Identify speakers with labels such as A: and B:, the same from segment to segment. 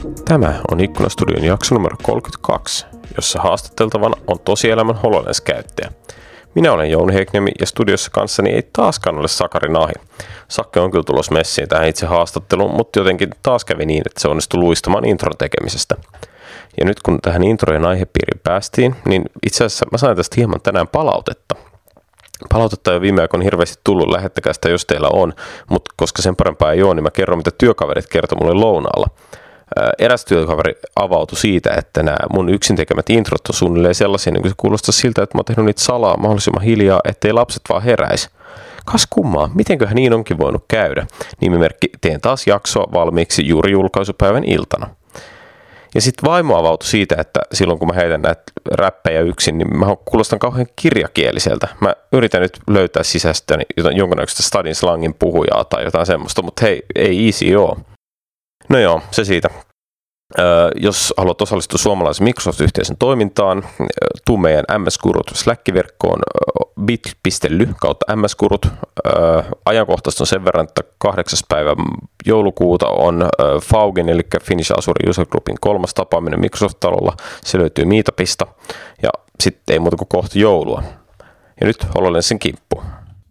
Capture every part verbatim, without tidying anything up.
A: Tämä on Ikkunastudion jakso numero kolmekymmentäkaksi, jossa haastateltavana on tosielämän HoloLens-käyttäjä. Minä olen Jouni Heikniemi ja studiossa kanssani ei taaskaan ole Sakari Nahi. Sakke on kyllä tulossa messiin tähän itse haastatteluun, mutta jotenkin taas kävi niin, että se onnistui luistamaan intron tekemisestä. Ja nyt kun tähän introjen aihepiiriin päästiin, niin itse asiassa mä sain tästä hieman tänään palautetta. Palautetta jo viime aikoina hirveästi tullut, lähettäkää sitä jos teillä on, mutta koska sen parempaa ei ole, niin mä kerron mitä työkaverit kertoi mulle lounaalla. Eräs työkaveri avautui siitä, että nämä mun yksin tekemät introt on suunnilleen sellaisia, niin kuin se kuulostaa siltä, että mä oon tehnyt niitä salaa mahdollisimman hiljaa, ettei lapset vaan heräisi. Kas kummaa, mitenköhän niin onkin voinut käydä? Nimimerkki, teen taas jaksoa valmiiksi juuri julkaisupäivän iltana. Ja sitten vaimo avautui siitä, että silloin kun mä heitän näitä räppejä yksin, niin mä kuulostan kauhean kirjakieliseltä. Mä yritän nyt löytää sisästäni jonkunnäköistä stadin slangin puhujaa tai jotain semmoista, mutta hei, ei easy oo. No joo, se siitä. Öö, jos haluat osallistua suomalaisen Microsoft-yhteisön toimintaan, tuu meidän M S-kurut Slack-verkkoon bit piste l y kautta M S-kurut. Öö, ajankohtaista on sen verran, että kahdeksas päivä joulukuuta on öö, Faugin, eli Finnish Azure User Groupin kolmas tapaaminen Microsoft-talolla. Se löytyy Meetupista ja sitten ei muuta kuin kohta joulua. Ja nyt HoloLensin kimppuun.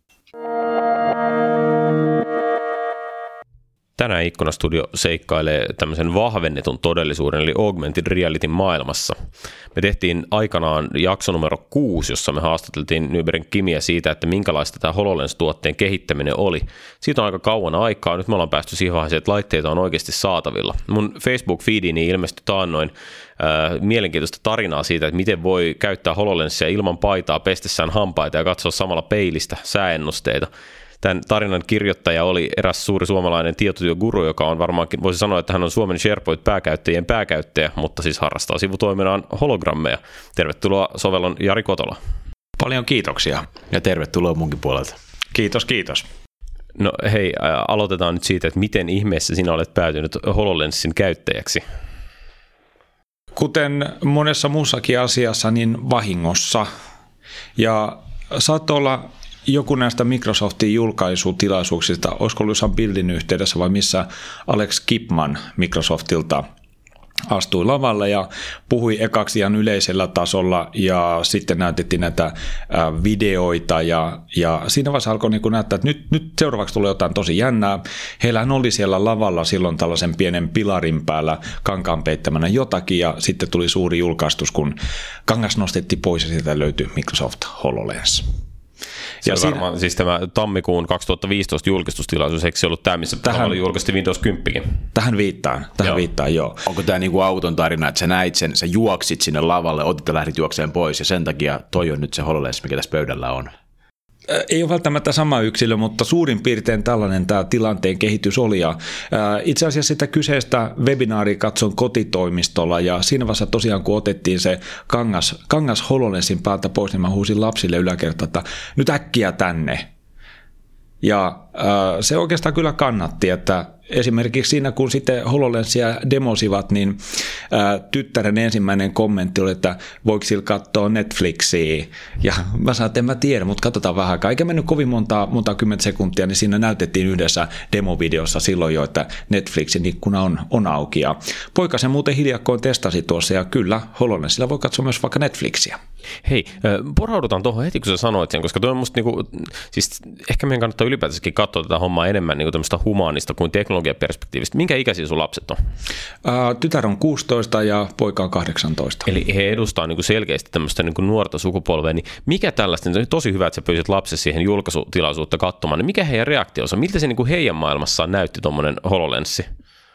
A: Tänään Ikkunastudio seikkailee tämmöisen vahvennetun todellisuuden eli augmented realityn maailmassa. Me tehtiin aikanaan jakso numero kuusi, jossa me haastateltiin Nybergin Kimiä siitä, että minkälaista tämä HoloLens-tuotteen kehittäminen oli. Siitä on aika kauan aikaa. Nyt me ollaan päästy siihen vaiheeseen, että laitteita on oikeasti saatavilla. Mun Facebook-feediini ilmestyi taannoin äh, mielenkiintoista tarinaa siitä, että miten voi käyttää HoloLensia ilman paitaa pestessään hampaita ja katsoa samalla peilistä sääennusteita. Tämän tarinan kirjoittaja oli eräs suuri suomalainen tietotyöguru, joka on varmaankin, voisi sanoa, että hän on Suomen SharePoint-pääkäyttäjien pääkäyttäjä, mutta siis harrastaa sivutoiminaan hologrammeja. Tervetuloa sovellon Jari Kotola.
B: Paljon kiitoksia ja tervetuloa munkin puolelta. Kiitos, kiitos.
A: No hei, aloitetaan nyt siitä, että miten ihmeessä sinä olet päätynyt HoloLensin käyttäjäksi?
B: Kuten monessa muussakin asiassa, niin vahingossa. Ja saattoi olla joku näistä Microsoftin julkaisutilaisuuksista, olisiko ollut jossain Buildin yhteydessä vai missä Alex Kipman Microsoftilta astui lavalle ja puhui ekaksi ihan yleisellä tasolla ja sitten näytettiin näitä videoita ja, ja siinä vaiheessa alkoi niin kuin näyttää, että nyt, nyt seuraavaksi tulee jotain tosi jännää. Heillähän oli siellä lavalla silloin tällaisen pienen pilarin päällä kankaan peittämänä jotakin ja sitten tuli suuri julkaistus, kun kangas nostettiin pois ja sieltä löytyi Microsoft HoloLens.
A: Se ja siinä, varmaan siis tämä tammikuun kaksituhattaviisitoista julkistustilaisuus, eikö se ollut tämä, missä tähän oli julkaistu Windows kymmenen?
B: Tähän viittaan, tähän joo. viittaan, joo.
C: Onko tämä niinku auton tarina, että sä näit sen, sä juoksit sinne lavalle, otit ja lähdit juokseen pois ja sen takia toi on nyt se HoloLens, mikä tässä pöydällä on?
B: Ei ole välttämättä sama yksilö, mutta suurin piirtein tällainen tämä tilanteen kehitys oli. Ja itse asiassa sitä kyseistä webinaaria katson kotitoimistolla ja siinä vaiheessa tosiaan kun otettiin se kangas, kangas HoloLensin päältä pois, niin mä huusin lapsille yläkertaan, että nyt äkkiä tänne. Ja se oikeastaan kyllä kannatti, että esimerkiksi siinä, kun sitten HoloLensia demosivat, niin ää, tyttären ensimmäinen kommentti oli, että voiko sillä katsoa Netflixiä? Ja mä sanoin, että en mä tiedä, mutta katsotaan vähän aikaa. Eikä mennyt kovin monta, monta kymmentä sekuntia, niin siinä näytettiin yhdessä demovideossa silloin jo, että Netflixin ikkuna on, on auki. Ja poika sen muuten hiljakkoin testasi tuossa, ja kyllä, HoloLensilla voi katsoa myös vaikka Netflixiä.
A: Hei, poraudutaan tuohon heti, kun sä sanoit sen, koska toi on musta niinku, siis ehkä meidän kannattaa ylipäätänsäkin katsoa tätä hommaa enemmän niinku tämmöistä humaanista kuin teknologiaperspektiivistä. Minkä ikäisiä sun lapset on?
B: Ää, tytär on kuusitoista ja poika on kahdeksantoista.
A: Eli he edustaa niinku selkeästi tämmöistä niinku nuorta sukupolvea, niin mikä tällaista, niin on tosi hyvä, että sä pyysit lapsesi siihen julkaisutilaisuutta katsomaan, niin mikä heidän reaktionsa, miltä se niinku heidän maailmassaan näytti tuommoinen HoloLenssi?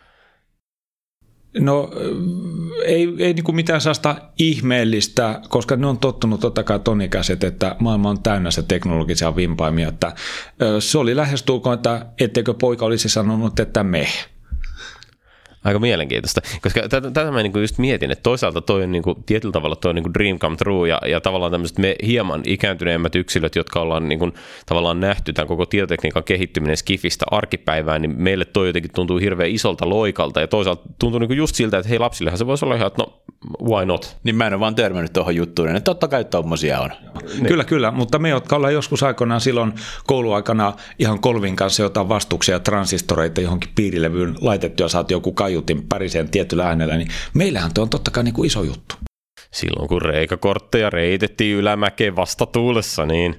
B: No ei, ei niin kuin mitään sellaista ihmeellistä, koska ne on tottunut totta kai ton ikäiset, että maailma on täynnä se teknologisia vimpaimia, että se oli lähestulkoon, että etteikö poika olisi sanonut, että me.
A: Aika mielenkiintoista, koska tätä, tätä mä niinku just mietin, että toisaalta toi on niinku, tietyllä tavalla toi on niinku dream come true ja, ja tavallaan tämmöiset me hieman ikääntyneemmät yksilöt, jotka ollaan niinku, tavallaan nähty tämän koko tietotekniikan kehittyminen skifistä arkipäivään, niin meille toi jotenkin tuntuu hirveän isolta loikalta ja toisaalta tuntuu niinku just siltä, että hei lapsillehan se voisi olla ihan, että no why not?
C: Niin mä en ole vaan törmännyt tuohon juttuun, että totta kai tommosia on.
B: Niin. Kyllä, kyllä, mutta me, jotka ollaan joskus aikoinaan silloin kouluaikana ihan kolvin kanssa jotain vastuksia ja transistoreita johonkin piirilevyyn laitettu ja saat joku kaiu kaiutin päriseen tietyllä äänellä, niin meillähän tuo on totta kai niin kuin iso juttu.
A: Silloin kun reikakortteja reitettiin ylämäkeen vastatuulessa, niin...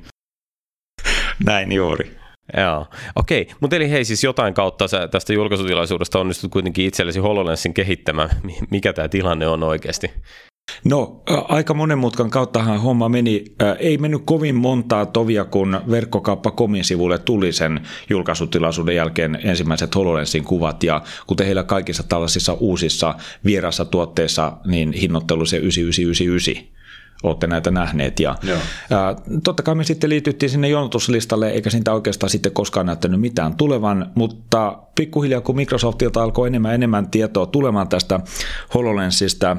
B: Näin juuri.
A: Joo, okei. Mutta eli hei, siis jotain kautta sä tästä julkaisutilaisuudesta onnistut kuitenkin itsellesi HoloLensin kehittämään. Mikä tämä tilanne on oikeasti?
B: No, aika monen mutkan kauttahan homma meni. Ei mennyt kovin montaa tovia, kun verkkokauppa piste comin sivulle tuli sen julkaisutilaisuuden jälkeen ensimmäiset HoloLensin kuvat. Ja kuten heillä kaikissa tällaisissa uusissa vieraissa tuotteissa, niin hinnoittelu se yhdeksänkymmentäyhdeksän yhdeksänkymmentäyhdeksän. Olette näitä nähneet. Ja, ää, totta kai me sitten liityttiin sinne jonotuslistalle, eikä siitä oikeastaan sitten koskaan näyttänyt mitään tulevan, mutta pikkuhiljaa kun Microsoftilta alkoi enemmän enemmän tietoa tulemaan tästä HoloLensista,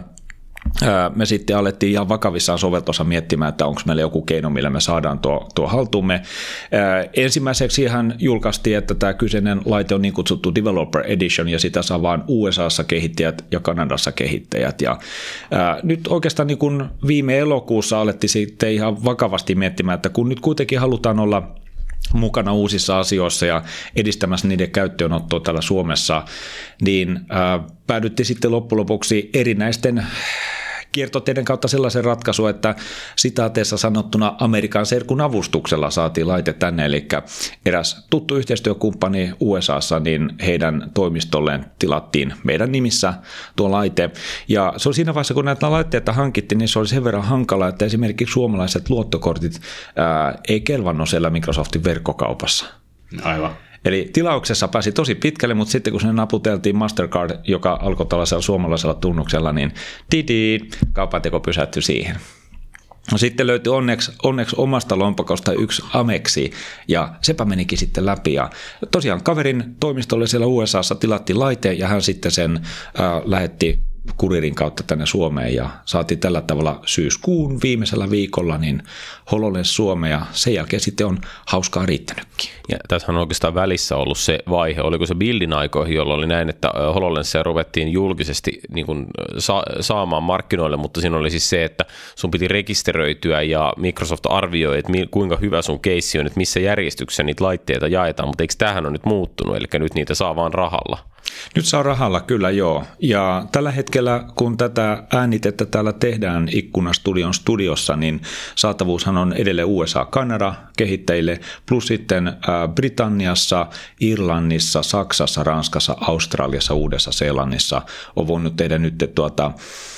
B: me sitten alettiin ihan vakavissaan soveltossa miettimään, että onko meillä joku keino, millä me saadaan tuo, tuo haltuumme. Ensimmäiseksi hän julkaistiin, että tämä kyseinen laite on niin kutsuttu Developer Edition, ja sitä saa vain U S A:ssa kehittäjät ja Kanadassa kehittäjät. Ja, ää, nyt oikeastaan niin kun viime elokuussa alettiin sitten ihan vakavasti miettimään, että kun nyt kuitenkin halutaan olla mukana uusissa asioissa ja edistämässä niiden käyttöönottoa täällä Suomessa, niin ää, päädyttiin sitten loppujen lopuksi erinäisten kiertoteiden kautta sellaisen ratkaisu, että sitaateessa sanottuna Amerikan serkun avustuksella saatiin laite tänne, eli eräs tuttu yhteistyökumppani U S A:ssa, niin heidän toimistolleen tilattiin meidän nimissä tuo laite. Ja se oli siinä vaiheessa, kun näitä laitteita hankittiin, niin se oli sen verran hankala, että esimerkiksi suomalaiset luottokortit ää, ei kelvannut siellä Microsoftin verkkokaupassa.
C: Aivan.
B: Eli tilauksessa pääsi tosi pitkälle, mutta sitten kun se naputeltiin Mastercard, joka alkoi tällaisella suomalaisella tunnuksella, niin didi, kaupanteko pysähtyi siihen. No sitten löytyi onneksi, onneksi omasta lompakosta yksi Amexi, ja sepä menikin sitten läpi. Ja tosiaan kaverin toimistolle siellä U S A:ssa tilattiin laite, ja hän sitten sen äh, lähetti kuririn kautta tänne Suomeen, ja saatiin tällä tavalla syyskuun viimeisellä viikolla niin HoloLens Suomeen, ja sen jälkeen sitten on hauskaa riittänytkin.
A: Ja tässä on oikeastaan välissä ollut se vaihe, oliko se Buildin aikoihin, jolloin oli näin, että HoloLensia ruvettiin julkisesti niin kuin sa- saamaan markkinoille, mutta siinä oli siis se, että sun piti rekisteröityä ja Microsoft arvioi, että kuinka hyvä sun keissi on, että missä järjestyksessä niitä laitteita jaetaan, mutta eikö tämähän on nyt muuttunut, eli nyt niitä saa vaan rahalla?
B: Nyt saa rahalla, kyllä joo. Ja tällä hetkellä, kun tätä äänitettä täällä tehdään Ikkuna-studion studiossa, niin saatavuushan on edelleen U S A, Kanada kehittäjille, plus sitten Britanniassa, Irlannissa, Saksassa, Ranskassa, Australiassa, Uudessa-Seelannissa on voinut tehdä nyt tuota,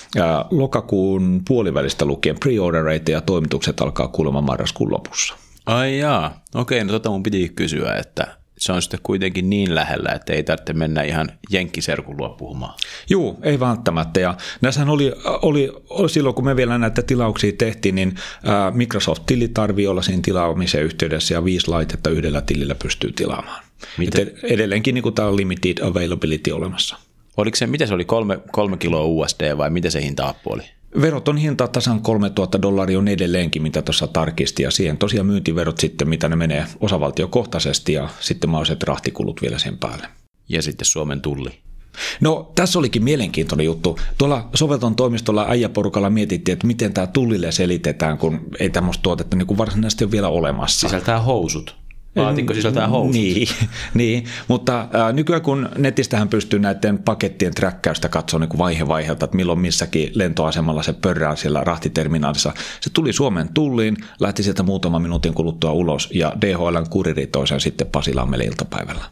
B: lokakuun puolivälistä lukien pre-ordereita, ja toimitukset alkaa kuulemma marraskuun lopussa.
C: Ai jaa, okei, no tota mun piti kysyä, että se on sitten kuitenkin niin lähellä, että ei tarvitse mennä ihan jenkkiserkun luo puhumaan.
B: Juu, ei välttämättä. Ja näissähän oli, oli, oli silloin, kun me vielä näitä tilauksia tehtiin, niin ää, Microsoft-tili tarvii olla siinä tilaamisen yhteydessä, ja viisi laitetta yhdellä tilillä pystyy tilaamaan. Ed- edelleenkin niin kuin tämä on limited availability olemassa.
C: Oliko se, mitä se oli, kolme, kolme kiloa U S D vai mitä se hinta-appu oli?
B: Veroton hinta tasan kolmetuhatta dollaria on edelleenkin, mitä tuossa tarkisti, ja siihen tosiaan myyntiverot sitten, mitä ne menee osavaltiokohtaisesti, ja sitten mahdolliset rahtikulut vielä sen päälle.
C: Ja sitten Suomen tulli.
B: No, tässä olikin mielenkiintoinen juttu. Tuolla sovelton toimistolla äijäporukalla mietittiin, että miten tämä tullille selitetään, kun ei tämmöistä tuotetta niin kuin varsinaisesti ole vielä olemassa.
C: Sisältää housut. Laatikko sisältää housut.
B: Niin, niin, mutta ää, nykyään kun netistähän pystyy näiden pakettien träkkäystä katsoa niin kuin vaihe vaiheelta, että milloin missäkin lentoasemalla se pörrää siellä rahtiterminaalissa. Se tuli Suomen tulliin, lähti sieltä muutaman minuutin kuluttua ulos, ja D H L:n kuriri toi sen sitten Pasilaan meille iltapäivällä.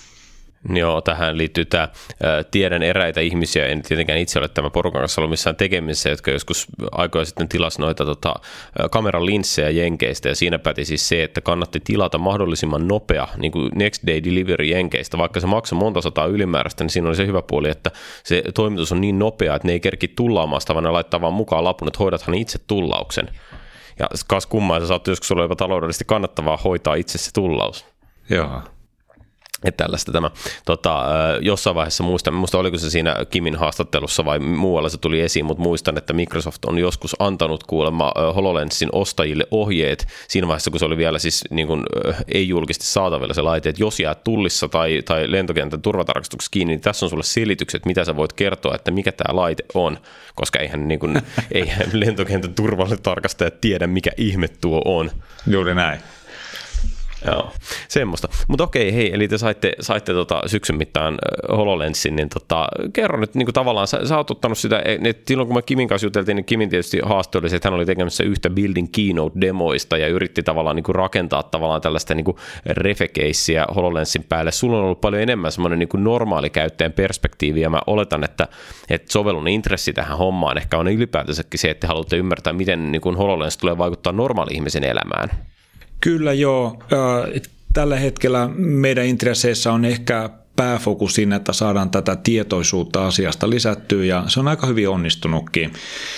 A: Joo, tähän liittyy tämä, tiedän eräitä ihmisiä, en tietenkään itse ole tämän porukan kanssa ollut missään tekemisissä, jotka joskus aikoja sitten tilasi noita tota, kameran linssejä Jenkeistä, ja siinä päti siis se, että kannatti tilata mahdollisimman nopea, niin kuin next day delivery Jenkeistä, vaikka se maksoi monta sataa ylimääräistä, niin siinä oli se hyvä puoli, että se toimitus on niin nopea, että ne ei kerki tullaamaan sitä, vaan ne laittaa vaan mukaan lapun, että hoidathan itse tullauksen. Ja kas kummaa, se saattoi joskus olla jopa taloudellisesti kannattavaa hoitaa itse se tullaus.
B: Joo.
A: Että tällaista tämä, tota, jossain vaiheessa muistan, muista oliko se siinä Kimin haastattelussa vai muualla se tuli esiin, mutta muistan, että Microsoft on joskus antanut kuulemma HoloLensin ostajille ohjeet siinä vaiheessa, kun se oli vielä siis niin kuin, ei julkisesti saatavilla se laite, että jos jäät tullissa tai, tai lentokentän turvatarkastuksessa kiinni, niin tässä on sulle selitykset, mitä sä voit kertoa, että mikä tämä laite on, koska eihän, niin kuin, eihän lentokentän turvallisuustarkastajat tiedä, mikä ihme tuo on.
B: Juuri näin.
A: Joo, semmoista. Mutta okei, hei, eli te saitte, saitte tota syksyn mittaan HoloLensin, niin tota, kerro nyt niin kuin tavallaan, sä, sä oot ottanut sitä, että silloin kun me Kimin kanssa juteltiin, niin Kimin tietysti haaste oli se, että hän oli tekemässä yhtä Building Keynote-demoista ja yritti tavallaan niin kuin rakentaa tavallaan tällaista niin kuin refekeissiä HoloLensin päälle. Sulla on ollut paljon enemmän semmoinen niin kuin normaali käyttäjän perspektiivi, ja mä oletan, että, että sovellun intressi tähän hommaan ehkä on ylipäätänsäkin se, että haluatte ymmärtää, miten niin kuin HoloLens tulee vaikuttaa normaali ihmisen elämään.
B: Kyllä joo. Tällä hetkellä meidän intresseissä on ehkä pääfokus siinä, että saadaan tätä tietoisuutta asiasta lisättyä, ja se on aika hyvin onnistunutkin.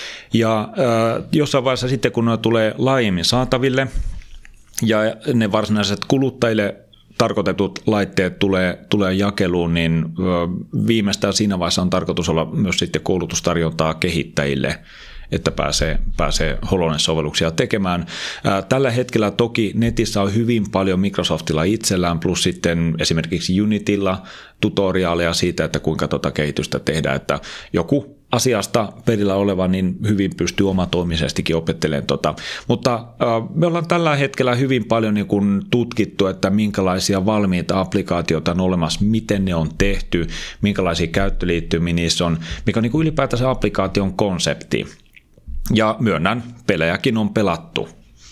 B: Ja jossain vaiheessa sitten, kun ne tulee laajemmin saataville, ja ne varsinaiset kuluttajille tarkoitetut laitteet tulee, tulee jakeluun, niin viimeistään siinä vaiheessa on tarkoitus olla myös sitten koulutustarjontaa kehittäjille, että pääsee, pääsee HoloLens-sovelluksia tekemään. Tällä hetkellä toki netissä on hyvin paljon Microsoftilla itsellään, plus sitten esimerkiksi Unitylla tutoriaaleja siitä, että kuinka tuota kehitystä tehdään, että joku asiasta perillä oleva niin hyvin pystyy omatoimisestikin opettelemaan tota. Mutta äh, me ollaan tällä hetkellä hyvin paljon niin kun tutkittu, että minkälaisia valmiita applikaatioita on olemassa, miten ne on tehty, minkälaisia käyttöliittymiä niissä on, mikä on niin kuin ylipäätään applikaation konsepti. Ja myönnän, pelejäkin on pelattu.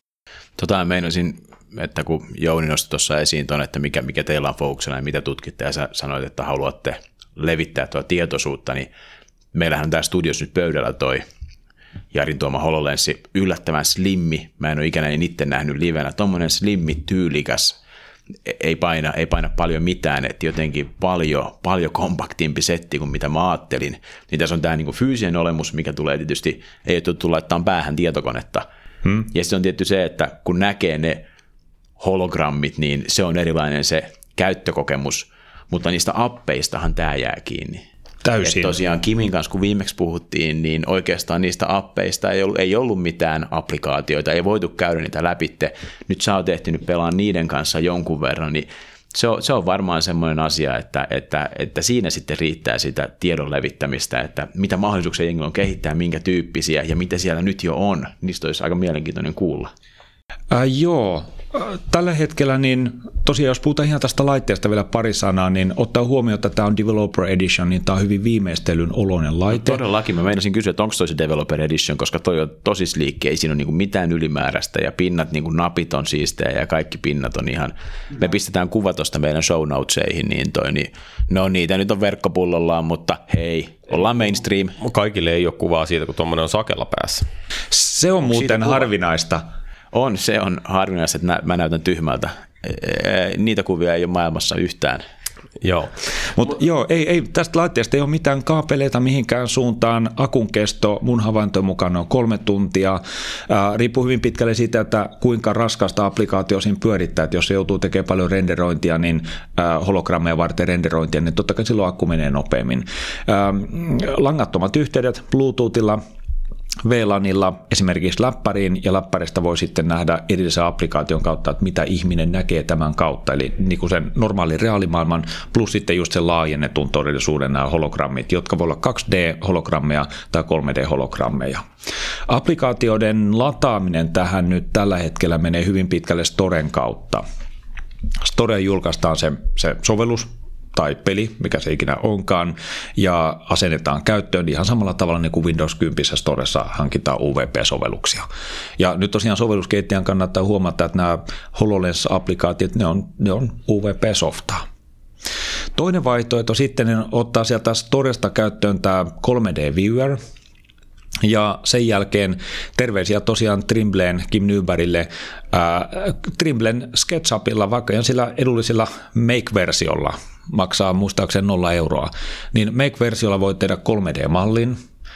C: Tota meinasin, että kun Jouni nosti tuossa esiin tuon, että mikä, mikä teillä on fokuksena ja mitä tutkitte, ja sä sanoit, että haluatte levittää tuota tietoisuutta, niin meillähän on tää studios nyt pöydällä toi Jarin tuoma HoloLensi, yllättävän slimmi. Mä en ole ikänä itse nähnyt livenä. Tommonen slimmi, tyylikäs, ei paina, ei paina paljon mitään, että jotenkin paljon, paljon kompaktimpi setti kuin mitä mä ajattelin. Niin tässä on tää niinku fyysinen olemus, mikä tulee tietysti, ei ole tuttu laittaa päähän tietokonetta. Hmm. Ja sitten on tietty se, että kun näkee ne hologrammit, niin se on erilainen se käyttökokemus, mutta niistä appeistahan tää jää kiinni.
B: Täysin.
C: Et tosiaan Kimin kanssa, kun viimeksi puhuttiin, niin oikeastaan niistä appeista ei ollut, ei ollut mitään applikaatioita, ei voitu käydä niitä läpitte. Nyt sä oot ehtinyt pelaa niiden kanssa jonkun verran, niin se on, se on varmaan semmoinen asia, että, että, että siinä sitten riittää sitä tiedon levittämistä, että mitä mahdollisuuksia jengi on kehittää, minkä tyyppisiä ja mitä siellä nyt jo on. Niistä olisi aika mielenkiintoinen kuulla.
B: Äh, joo. Tällä hetkellä, niin tosiaan jos puhutaan ihan tästä laitteesta vielä pari sanaa, niin ottaa huomioon, että tämä on Developer Edition, niin tämä on hyvin viimeistelyn oloinen laite.
C: No, todellakin. Mä meinasin kysyä, että onko toi se Developer Edition, koska toi on tosi sliikki, ei siinä ole niinku mitään ylimääräistä ja pinnat, niinku napit on siistejä ja kaikki pinnat on ihan, me pistetään kuva tuosta meidän show notesihin, niin toi, niin, no niitä nyt on verkkopullollaan, mutta hei, ollaan mainstream.
A: Kaikille ei ole kuvaa siitä, kun tuommoinen on sakella päässä.
B: Se on Onko muuten harvinaista.
C: On, se on harvinaista, että mä näytän tyhmältä. Niitä kuvia ei ole maailmassa yhtään.
B: Joo, mutta Mut, joo, ei, ei, tästä laitteesta ei ole mitään kaapeleita mihinkään suuntaan. Akun kesto mun havaintojen mukaan on kolme tuntia. Ää, riippuu hyvin pitkälle siitä, että kuinka raskasta applikaatio siinä pyörittää. Et jos se joutuu tekemään paljon renderointia, niin ää, hologrammeja varten renderointia, niin totta kai silloin akku menee nopeammin. Ää, langattomat yhteydet Bluetoothilla, V LANilla esimerkiksi läppäriin, ja läppäristä voi sitten nähdä erillisen applikaation kautta, että mitä ihminen näkee tämän kautta, eli niin kuin sen normaalin reaalimaailman, plus sitten just sen laajennetun todellisuuden nämä hologrammit, jotka voi olla kaksi D-hologrammeja tai kolme D-hologrammeja. Applikaatioiden lataaminen tähän nyt tällä hetkellä menee hyvin pitkälle Storen kautta. Storeen julkaistaan se, se sovellus, tai peli, mikä se ikinä onkaan, ja asennetaan käyttöön ihan samalla tavalla niin kuin Windows kymmenen Storessa hankitaan U V P-sovelluksia. Ja nyt tosiaan sovelluskehittäjän kannattaa huomata, että nämä HoloLens-applikaatiot, ne on, ne on U V P-softaa. Toinen vaihtoehto sitten ottaa sieltä Storesta käyttöön tämä kolme D-viewer, ja sen jälkeen terveisiä tosiaan Trimbleen, Kim Nybergille, ää, Trimblen SketchUpilla, vaikka ihan sillä edullisilla Make-versiolla, maksaa muistaakseni nolla euroa, niin Make-versiolla voi tehdä kolme D-mallin,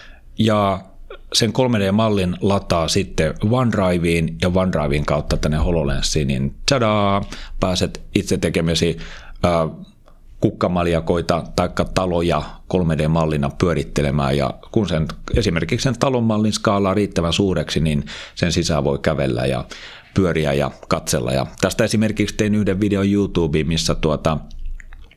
B: ja sen kolme D-mallin lataa sitten OneDriveen, ja OneDriven kautta tänne HoloLensiin, niin tadaa, pääset itse tekemesi ää, kukkamaljakoita tai taloja kolme D-mallina pyörittelemään, ja kun sen, esimerkiksi sen talon mallin skaalaa riittävän suureksi, niin sen sisään voi kävellä ja pyöriä ja katsella. Ja tästä esimerkiksi tein yhden videon YouTubeen, missä tuota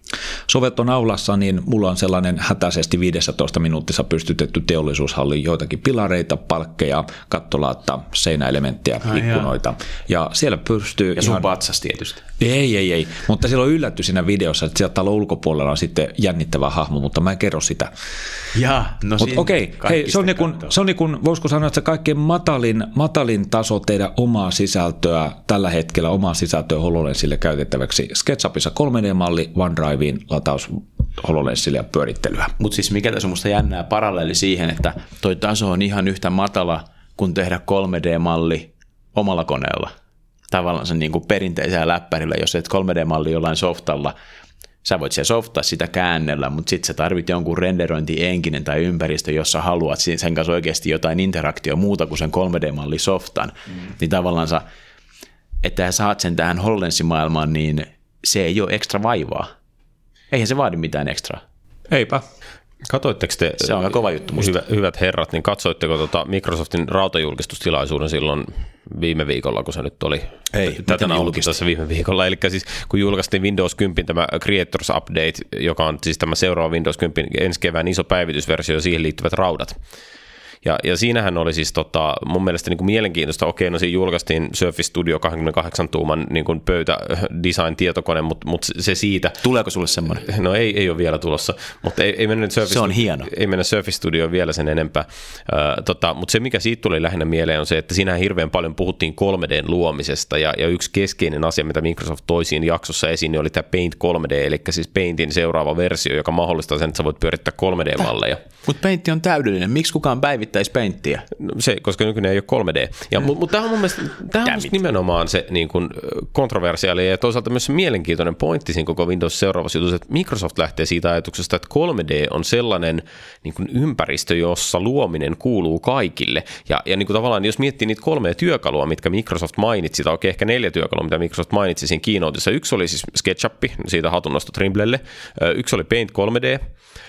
B: sovelton aulassa, niin mulla on sellainen hätäisesti viisitoista minuutissa pystytetty teollisuushalli, joitakin pilareita, palkkeja, kattolaatta, seinäelementtejä,
C: Ai
B: ikkunoita. Ja siellä pystyy...
C: Ja sun
B: ihan...
C: patsas tietysti.
B: Ei, ei, ei. Mutta siellä on yllätty siinä videossa, että sieltä talon ulkopuolella on sitten jännittävä hahmo, mutta mä en kerro sitä.
C: Ja, no
B: Mut okei, hei, se on, niin kuin, se on niin kuin, voisiko sanoa, että se kaikkein matalin, matalin taso tehdä omaa sisältöä tällä hetkellä, omaa sisältöä HoloLensille käytettäväksi. SketchUpissa kolme D-malli, OneDriveen lataus HoloLensille ja pyörittelyä.
C: Mutta siis mikä tässä on musta jännää paralleeli siihen, että toi taso on ihan yhtä matala kuin tehdä kolme D-malli omalla koneella. Tavallaan se niin kuin perinteisellä läppärillä, jos et kolme D-malli jollain softalla, sä voit siellä softaa sitä käännellä, mutta sitten sä tarvit jonkun renderointienkinen tai ympäristö, jossa haluat sen kanssa oikeasti jotain interaktio muuta kuin sen kolme D-malli softan. Mm. Niin tavallaan sä, että sä saat sen tähän HoloLens-maailmaan, niin se ei ole ekstra vaivaa. Eihän se vaadi mitään ekstraa.
B: Eipä.
A: Katoitteko te,
C: se on kova juttu musta.
A: Hyvä, hyvät herrat, niin katsoitteko tuota Microsoftin rautajulkistustilaisuuden silloin viime viikolla, kun se nyt oli?
C: Ei,
A: tätä nauhoituksessa viime viikolla. Eli siis kun julkaistiin Windows kymmenen tämä Creators Update, joka on siis tämä seuraava Windows kymmenen ensi kevään iso päivitysversio ja siihen liittyvät raudat. Ja, ja siinähän oli siis tota, mun mielestä niin kuin mielenkiintoista, okei, no siinä julkaistiin Surface Studio kaksikymmentäkahdeksan tuuman niin kuin pöytä design tietokone, mutta mut se siitä.
C: Tuleeko sulle semmoinen?
A: No ei, ei ole vielä tulossa, mutta ei, ei mennä Surface,
C: se on hieno.
A: Ei mennä Surface Studioon vielä sen enempää, uh, tota, mutta se mikä siitä tuli lähinnä mieleen on se, että siinähän hirveän paljon puhuttiin kolme D:n luomisesta ja, ja yksi keskeinen asia, mitä Microsoft toi siinä jaksossa esiin, niin oli tämä Paint kolme D, eli siis Paintin seuraava versio, joka mahdollistaa sen, että sä voit pyörittää kolme D-malleja.
C: Mutta Paint on täydellinen, miksi kukaan päivittäisi Paintia?
A: No se, koska nykyinen ei ole kolme D. Ja, mutta mut tämä on mun mielestä tämä on nimenomaan se niin kuin kontroversiaali ja toisaalta myös se mielenkiintoinen pointti siinä koko Windows seuraavassa jutussa, että Microsoft lähtee siitä ajatuksesta, että kolme D on sellainen niin kuin ympäristö, jossa luominen kuuluu kaikille. Ja, ja niin kuin tavallaan, jos miettii niitä kolmea työkalua, mitkä Microsoft mainitsi, tai oikein ehkä neljä työkalua, mitä Microsoft mainitsi siinä keynoteissa. Yksi oli siis SketchUp, siitä hatunnosto Trimblelle. Yksi oli Paint kolme D.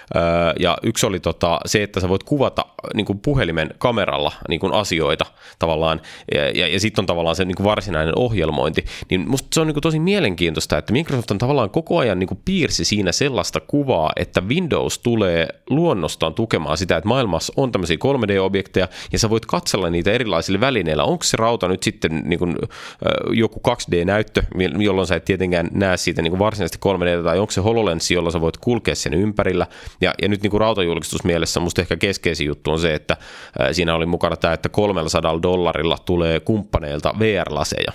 A: Ja yksi oli tota, se, että sä voit kuvata niin kuin puhelimen kameralla niin kuin asioita tavallaan, ja, ja, ja sitten on tavallaan se niin kuin varsinainen ohjelmointi. Niin musta se on niin kuin tosi mielenkiintoista, että Microsoft on tavallaan koko ajan niin kuin piirsi siinä sellaista kuvaa, että Windows tulee luonnostaan tukemaan sitä, että maailmassa on tämmöisiä kolme D-objekteja, ja sä voit katsella niitä erilaisilla välineillä. Onko se rauta nyt sitten niin kuin, joku kaksi D-näyttö, jolloin sä et tietenkään näe siitä niin kuin varsinaisesti kolme D, tai onko se HoloLens, jolla sä voit kulkea sen ympärillä. Ja, ja nyt niin kuin rautajulkistusmielessä musta ehkä keskeisin juttu on se, että ää, siinä oli mukana tämä, että kolmesataa dollarilla tulee kumppaneilta V R-laseja,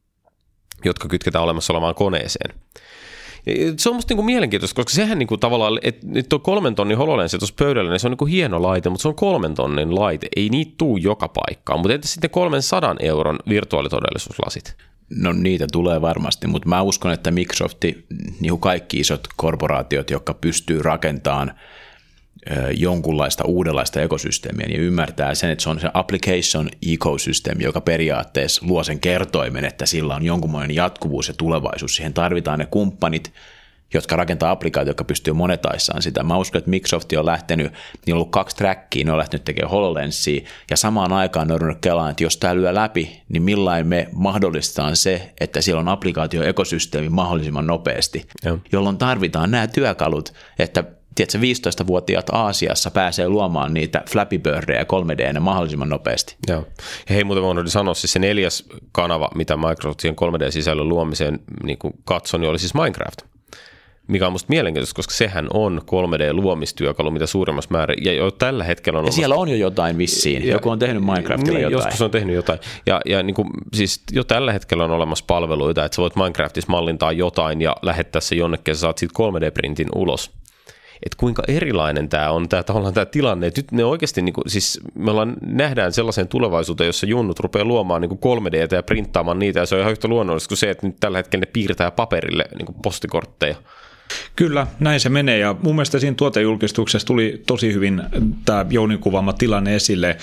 A: jotka kytketään olemassa olevaan koneeseen. Ja se on musta niin kuin mielenkiintoista, koska sehän niin kuin tavallaan, että nyt on kolmen tonnin HoloLens tuossa pöydällä, niin se on niin kuin hieno laite, mutta se on kolmen tonnin laite. Ei niitä tuu joka paikkaan, mutta entä sitten kolmensadan euron virtuaalitodellisuuslasit?
C: No niitä tulee varmasti, mutta mä uskon, että Microsofti, niin kuin kaikki isot korporaatiot, jotka pystyy rakentamaan jonkunlaista uudenlaista ekosysteemiä, niin ymmärtää sen, että se on se application ecosystem, joka periaatteessa luo sen kertoimen, että sillä on jonkunmoinen jatkuvuus ja tulevaisuus. Siihen tarvitaan ne kumppanit, jotka rakentaa applikaatio, jotka pystyy monetaissaan sitä. Mä uskon, että Microsoft on lähtenyt, niin on ollut kaksi trackia, ne on lähtenyt tekemään HoloLensia, ja samaan aikaan ne on ruvennut kelaan, että jos tämä lyö läpi, niin millain me mahdollistetaan se, että siellä on applikaatio-ekosysteemi mahdollisimman nopeasti, ja. jolloin tarvitaan nämä työkalut, että tiedätkö, viisitoistavuotiaat Aasiassa pääsee luomaan niitä Flappy Birdejä kolme D mahdollisimman nopeasti.
A: Joo. Ja hei, muuten voin sanoa, siis se neljäs kanava, mitä Microsoft siihen kolme D-sisällön luomiseen niin katsoi, niin oli siis Minecraft. Mikä on musta mielenkiintoista, koska sehän on kolme D-luomistyökalu, mitä suurimmassa määrin, ja jo tällä hetkellä on...
C: Ja omasta... siellä on jo jotain vissiin, ja, joku on tehnyt Minecraftilla niin, jotain.
A: Joskus on tehnyt jotain, ja, ja niin kuin, siis jo tällä hetkellä on olemassa palveluita, että sä voit Minecraftissa mallintaa jotain ja lähettää se jonnekin, ja sä saat siitä kolme D-printin ulos. Että kuinka erilainen tämä on, tämä tavallaan tämä tilanne, että nyt ne oikeasti, niin kuin, siis me ollaan, nähdään sellaisen tulevaisuuteen, jossa junnut rupeaa luomaan niin kuin kolme D:tä ja printtaamaan niitä, ja se on ihan yhtä luonnollista kuin se, että nyt tällä hetkellä ne piirtää paperille niin kuin postikortteja.
B: Kyllä, näin se menee, ja mun mielestä siinä tuotejulkistuksessa tuli tosi hyvin tämä Jounin kuvaama tilanne esille.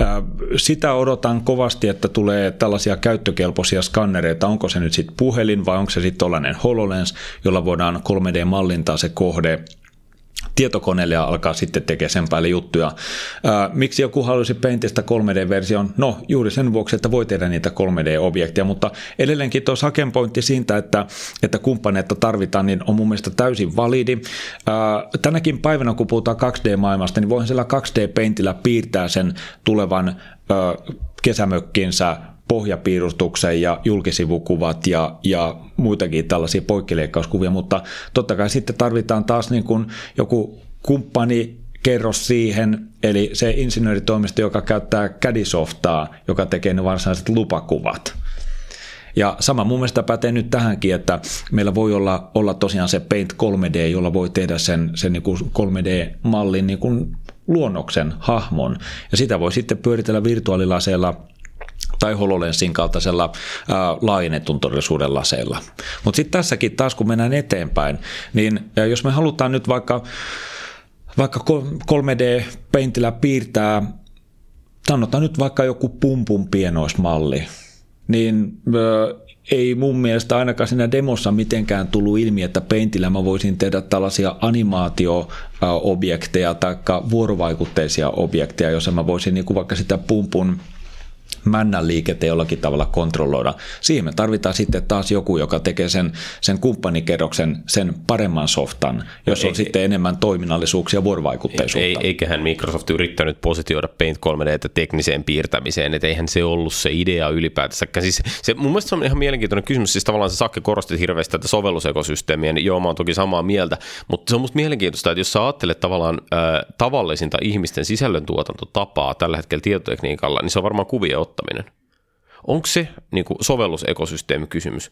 B: Sitä odotan kovasti, että tulee tällaisia käyttökelpoisia skannereita, onko se nyt sitten puhelin vai onko se sitten tällainen HoloLens, jolla voidaan kolme D-mallintaa se kohde tietokoneelle ja alkaa sitten tekemään sen päälle juttuja. Ää, miksi joku haluaisi Paintista kolme D-version? No juuri sen vuoksi, että voi tehdä niitä kolme D-objekteja, mutta edelleenkin tuo Saken pointti siitä, että, että kumppaneita tarvitaan, niin on mun mielestä täysin validi. Ää, tänäkin päivänä, kun puhutaan kaksi D-maailmasta, niin voihan siellä kaksi D-Paintillä piirtää sen tulevan ää, kesämökkinsä pohjapiirustuksen ja julkisivukuvat ja, ja muitakin tällaisia poikkileikkauskuvia, mutta totta kai sitten tarvitaan taas niin kuin joku kumppani kerros siihen, eli se insinööritoimisto, joka käyttää Caddy-softaa, joka tekee ne varsinaiset lupakuvat. Ja sama mun mielestä pätee nyt tähänkin, että meillä voi olla, olla tosiaan se Paint kolme D, jolla voi tehdä sen, sen niin kuin kolme D-mallin niin kuin luonnoksen, hahmon, ja sitä voi sitten pyöritellä virtuaalilaseilla tai HoloLensin kaltaisella ää, laajennetun todellisuuden laseilla. Mutta sitten tässäkin taas, kun mennään eteenpäin, niin jos me halutaan nyt vaikka, vaikka kolme D-Paintillä piirtää, sanotaan nyt vaikka joku pumpun pienoismalli, niin ää, ei mun mielestä ainakaan siinä demossa mitenkään tullut ilmi, että Paintillä mä voisin tehdä tällaisia animaatio-objekteja tai vuorovaikutteisia objekteja, joissa mä voisin niin kuin vaikka sitä pumpun männän liikettä jollakin tavalla kontrolloida. Siihen me tarvitaan sitten taas joku, joka tekee sen, sen kumppanikerroksen, sen paremman softan, jos on ei, sitten enemmän toiminnallisuuksia ja vuorovaikutteisuutta.
A: Ei, eiköhän Microsoft yrittänyt positioida Paint kolme D:tä tekniseen piirtämiseen, että eihän se ollut se idea ylipäätänsäkään. Siis se, mun mielestä se on ihan mielenkiintoinen kysymys, siis tavallaan se Sakke korosti hirveästi tätä sovellusekosysteemiä, niin joo, mä oon toki samaa mieltä, mutta se on musta mielenkiintoista, että jos sä ajattelet tavallaan äh, tavallisinta ihmisten sisällöntuotantotapaa tällä hetkellä tietotekniikalla, niin se on varmaan kuvien ottaminen. Onko se niin kuin sovellusekosysteemikysymys?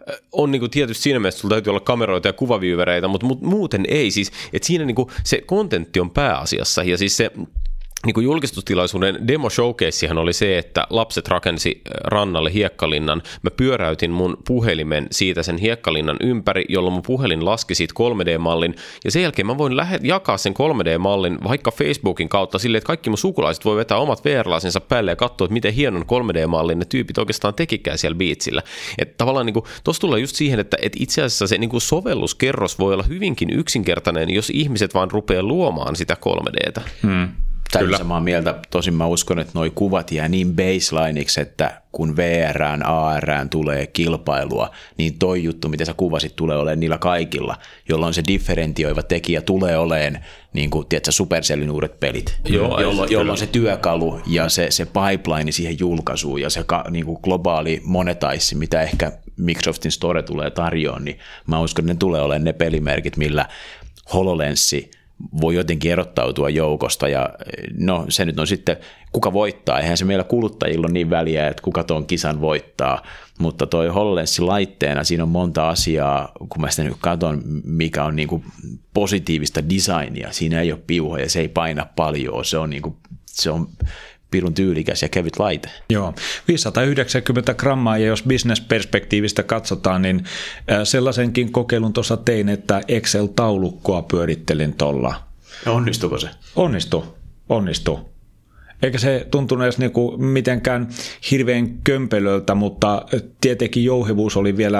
A: On niin kuin tietysti siinä mielessä, sulla täytyy olla kameroita ja kuvavyyvereitä, mutta muuten ei. Siis, että siinä niin kuin se kontentti on pääasiassa ja siis se niin kuin julkistustilaisuuden demo showcasehan oli se, että lapset rakensi rannalle hiekkalinnan. Mä pyöräytin mun puhelimen siitä sen hiekkalinnan ympäri, jolloin mun puhelin laski siitä kolme D-mallin. Ja sen jälkeen mä voin lähe- jakaa sen kolme D-mallin vaikka Facebookin kautta silleen, että kaikki mun sukulaiset voi vetää omat V R-lasinsa päälle ja katsoa, että miten hienon kolme D-mallin ne tyypit oikeastaan tekikään siellä biitsillä. Että tavallaan niin kuin, tossa tulee just siihen, että, että itse asiassa se niin kuin sovelluskerros voi olla hyvinkin yksinkertainen, jos ihmiset vaan rupeaa luomaan sitä kolme D:tä.
C: Hmm. Täysin samaa mieltä. Tosin mä uskon, että noi kuvat jää niin baselineiksi, että kun V R:ään, A R:ään tulee kilpailua, niin toi juttu, mitä sä kuvasit, tulee olemaan niillä kaikilla, jolloin se differentioiva tekijä tulee olemaan niin kuin, tiedätkö, Supercellin uudet pelit, Joo, jolloin, jolloin se työkalu ja se, se pipeline siihen julkaisuun ja se niin kuin globaali monetize, mitä ehkä Microsoftin Store tulee tarjoamaan, niin mä uskon, että ne tulee olemaan ne pelimerkit, millä HoloLenssi voi jotenkin erottautua joukosta ja no se nyt on sitten, kuka voittaa, eihän se meillä kuluttajilla ole niin väliä, että kuka tuon kisan voittaa, mutta toi HoloLenssi laitteena, siinä on monta asiaa, kun mä sitä nyt katson, mikä on niinku positiivista designia, siinä ei ole piuhoja, se ei paina paljon, se on, niinku, se on pirun tyylikäs ja kevyt laite.
B: Joo, viisisataayhdeksänkymmentä grammaa, ja jos business-perspektiivistä katsotaan, niin sellaisenkin kokeilun tuossa tein, että Excel-taulukkoa pyörittelin tuolla.
C: Onnistuiko se?
B: Onnistu, onnistu. Eikä se tuntunut edes niinku mitenkään hirveän kömpelöltä, mutta tietenkin jouhevuus oli vielä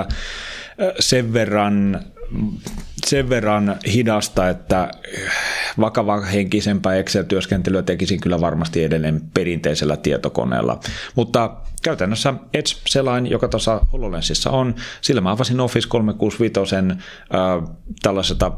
B: sen verran, sen verran hidasta, että vakava henkisempää Excel-työskentelyä tekisin kyllä varmasti edelleen perinteisellä tietokoneella. Mutta käytännössä Edge-selain, joka tuossa HoloLensissa on, sillä mä avasin Office kolmesataakuusikymmentäviisi äh, tällaisesta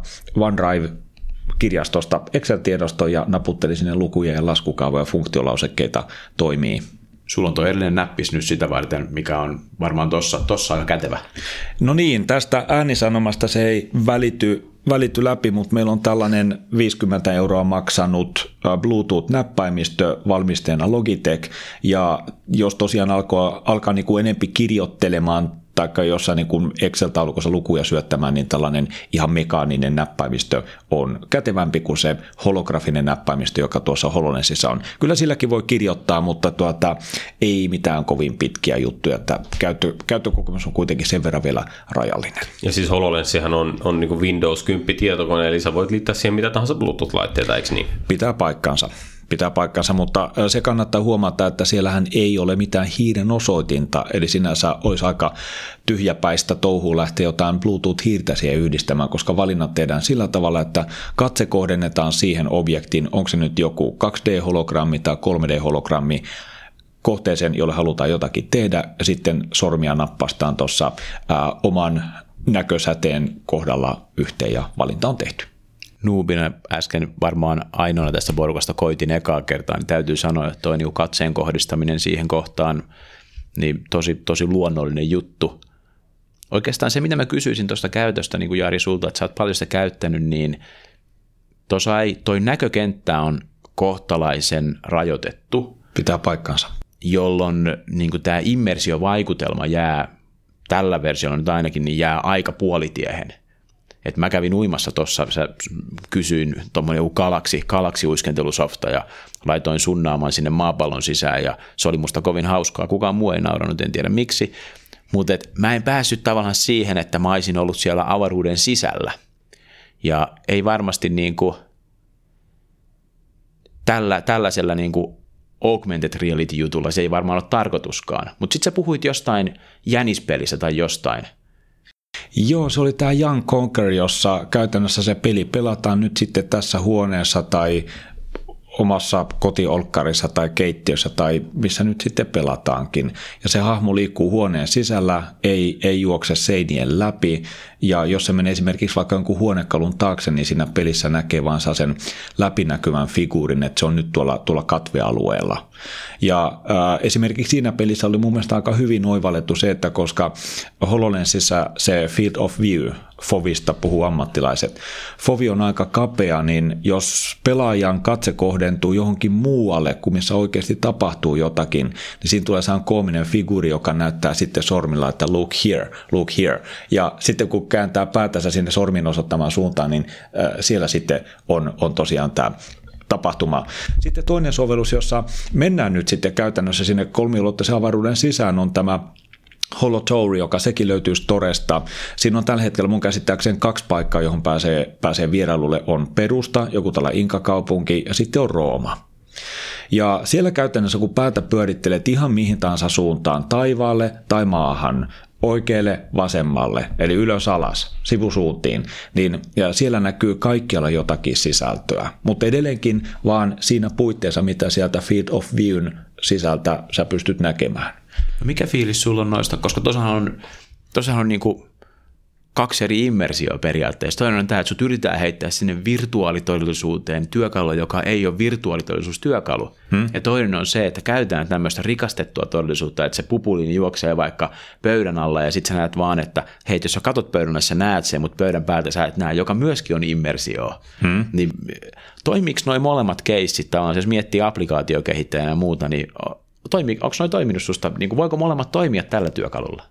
B: OneDrive-kirjastosta Excel-tiedostoon ja naputtelin sinne lukuja ja laskukaavoja ja funktiolausekkeita toimii.
C: Sulla on tuo erillinen näppis nyt sitä varten, mikä on varmaan tuossa tossa aika kätevä.
B: No niin, tästä äänisanomasta se ei välity, välity läpi, mutta meillä on tällainen viisikymmentä euroa maksanut Bluetooth-näppäimistö valmisteena Logitech, ja jos tosiaan alkaa, alkaa niin kuin enempi kirjoittelemaan tai jossain niin kuin Excel-taulukossa lukuja syöttämään, niin tällainen ihan mekaaninen näppäimistö on kätevämpi kuin se holografinen näppäimistö, joka tuossa HoloLensissa on. Kyllä silläkin voi kirjoittaa, mutta tuota, ei mitään kovin pitkiä juttuja, että käyttö, käyttökokemus on kuitenkin sen verran vielä rajallinen.
A: Ja siis HoloLenssihan on, on niin kuin Windows kymmenen tietokone, eli sä voit liittää siihen mitä tahansa Bluetooth-laitteita, eikö niin?
B: Pitää paikkaansa. Pitää paikkansa, mutta se kannattaa huomata, että siellähän ei ole mitään hiiren osoitinta, eli sinänsä olisi aika tyhjäpäistä touhua lähteä jotain Bluetooth-hiirtä siihen yhdistämään, koska valinnat tehdään sillä tavalla, että katse kohdennetaan siihen objektiin, onko se nyt joku kaksi D-hologrammi tai kolme D-hologrammi, kohteeseen, jolle halutaan jotakin tehdä, ja sitten sormia nappastaan tuossa oman näkösäteen kohdalla yhteen, ja valinta on tehty.
C: Noobina äsken varmaan ainoana tästä porukasta koitin ekaa kertaa, niin täytyy sanoa, että tuo niin katseen kohdistaminen siihen kohtaan, niin tosi, tosi luonnollinen juttu. Oikeastaan se, mitä mä kysyisin tuosta käytöstä, niin kuin Jari sulta, että sä oot paljon sitä käyttänyt, niin tuossa ei, toi näkökenttä on kohtalaisen rajoitettu.
B: Pitää paikkansa.
C: Jolloin niin kuin tämä immersiovaikutelma jää, tällä versiolla nyt ainakin, niin jää aika puolitiehen. Et mä kävin uimassa tuossa, kysyin tuommoinen joku galaksi, galaksi-uiskentelusofta ja laitoin sunnaamaan sinne maapallon sisään ja se oli musta kovin hauskaa. Kukaan muu ei nauranut, en tiedä miksi. Mutta mä en päässyt tavallaan siihen, että mä olisin ollut siellä avaruuden sisällä. Ja ei varmasti niin kuin tällä, tällaisella niin kuin augmented reality-jutulla se ei varmaan ole tarkoituskaan. Mutta sitten sä puhuit jostain jänispelissä tai jostain.
B: Joo, se oli tämä Young Conquer, jossa käytännössä se peli pelataan nyt sitten tässä huoneessa tai omassa kotiolkkarissa tai keittiössä tai missä nyt sitten pelataankin. Ja se hahmo liikkuu huoneen sisällä, ei, ei juokse seinien läpi. Ja jos se menee esimerkiksi vaikka jonkun huonekalun taakse, niin siinä pelissä näkee vaan sen läpinäkyvän figuurin, että se on nyt tuolla, tuolla katvealueella. Ja äh, esimerkiksi siinä pelissä oli mun mielestä aika hyvin oivallettu se, että koska HoloLensissa se field of view, Fovista puhuu ammattilaiset, Fovi on aika kapea, niin jos pelaajan katse kohdentuu johonkin muualle, kuin missä oikeasti tapahtuu jotakin, niin siinä tulee sehän koominen figuuri, joka näyttää sitten sormilla, että look here, look here. Ja sitten kun kääntää päätänsä sinne sormin osoittamaan suuntaan, niin äh, siellä sitten on, on tosiaan tämä tapahtuma. Sitten toinen sovellus, jossa mennään nyt sitten käytännössä sinne kolmiulotteisen avaruuden sisään, on tämä HoloTour, joka sekin löytyy Storesta. Siinä on tällä hetkellä mun käsittääkseni kaksi paikkaa, johon pääsee, pääsee vierailulle. On Perusta, joku tällä Inka-kaupunki, ja sitten on Rooma. Ja siellä käytännössä, kun päätä pyörittelet ihan mihin tahansa suuntaan, taivaalle tai maahan, oikealle, vasemmalle, eli ylös alas, sivusuuntiin, niin ja siellä näkyy kaikkialla jotakin sisältöä, mutta edelleenkin vaan siinä puitteissa, mitä sieltä Field of Viewn sisältä sä pystyt näkemään.
C: No mikä fiilis sulla on noista, koska tuossahan on, tuossahan on niin kuin kaksi eri immersioa periaatteessa. Toinen on tämä, että sut yritetään heittää sinne virtuaalitodellisuuteen työkalu, joka ei ole virtuaalitodellisuustyökalu. Hmm. Ja toinen on se, että käytetään tämmöistä rikastettua todellisuutta, että se pupulin juoksee vaikka pöydän alla ja sitten sä näet vaan, että hei, jos sä katot pöydän, sä näet sen, mutta pöydän päältä sä et näe, joka myöskin on immersioa. Hmm. Niin toimiiko noi molemmat keissit, tavallaan jos miettii applikaatiokehittäjänä ja muuta, niin toimi, onko noi toiminut susta, niin voiko molemmat toimia tällä työkalulla?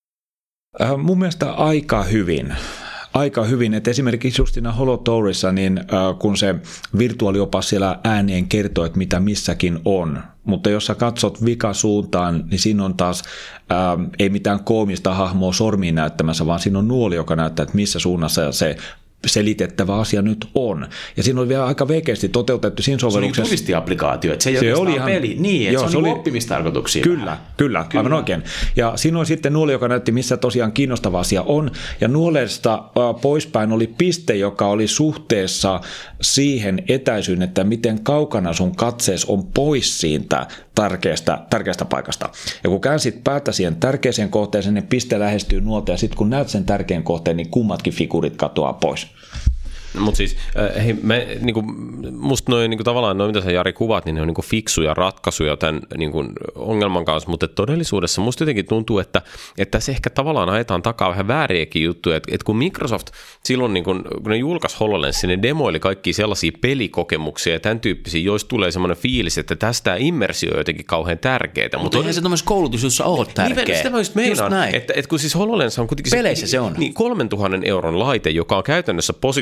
B: Äh, mun mielestä aika hyvin. Aika hyvin, että esimerkiksi just siinä HoloTourissa, niin äh, kun se virtuaaliopas siellä ääneen kertoo, että mitä missäkin on, mutta jos sä katsot vikasuuntaan, niin siinä on taas äh, ei mitään koomista hahmoa sormiin näyttämässä, vaan siinä on nuoli, joka näyttää, että missä suunnassa se selitettävä asia nyt on. Ja siinä oli vielä aika veikeästi toteutettu siinä sovelluksessa.
C: Se oli turistiapplikaatio, että se ei se oli ihan peli. Niin, että joo, se, se oli oppimistarkoituksia.
B: Kyllä, kyllä, kyllä, aivan oikein. Ja siinä oli sitten nuoli, joka näytti, missä tosiaan kiinnostava asia on. Ja nuolesta äh, poispäin oli piste, joka oli suhteessa siihen etäisyyden, että miten kaukana sun katsees on pois siitä tärkeästä, tärkeästä paikasta. Ja kun käänsit päätä siihen tärkeäseen kohteeseen, niin piste lähestyy nuolta, ja sitten kun näet sen tärkeän kohteen, niin kummatkin figuurit katoaa pois.
A: Mutta siis, hei, me, niinku, musta noin niinku, tavallaan noin, mitä sä Jari kuvat, niin ne on niinku, fiksuja ratkaisuja tämän niinku, ongelman kanssa, mutta todellisuudessa musta jotenkin tuntuu, että, että se ehkä tavallaan ajetaan takaa vähän vääriäkin juttuja, että et kun Microsoft silloin, niinku, kun ne julkaisi HoloLensin, ne demoili kaikki sellaisia pelikokemuksia ja tämän tyyppisiä, joista tulee semmoinen fiilis, että tästä immersio on jotenkin kauhean tärkeää.
C: Mutta mutta eihän se tämmöisessä koulutusjutussa ole tärkeä.
A: Niin, sitä mä just meinaan, että, että kun siis HoloLens on kuitenkin
C: peleissä se on.
A: Niin, kolmentuhannen euron laite, joka on käytännössä positioitu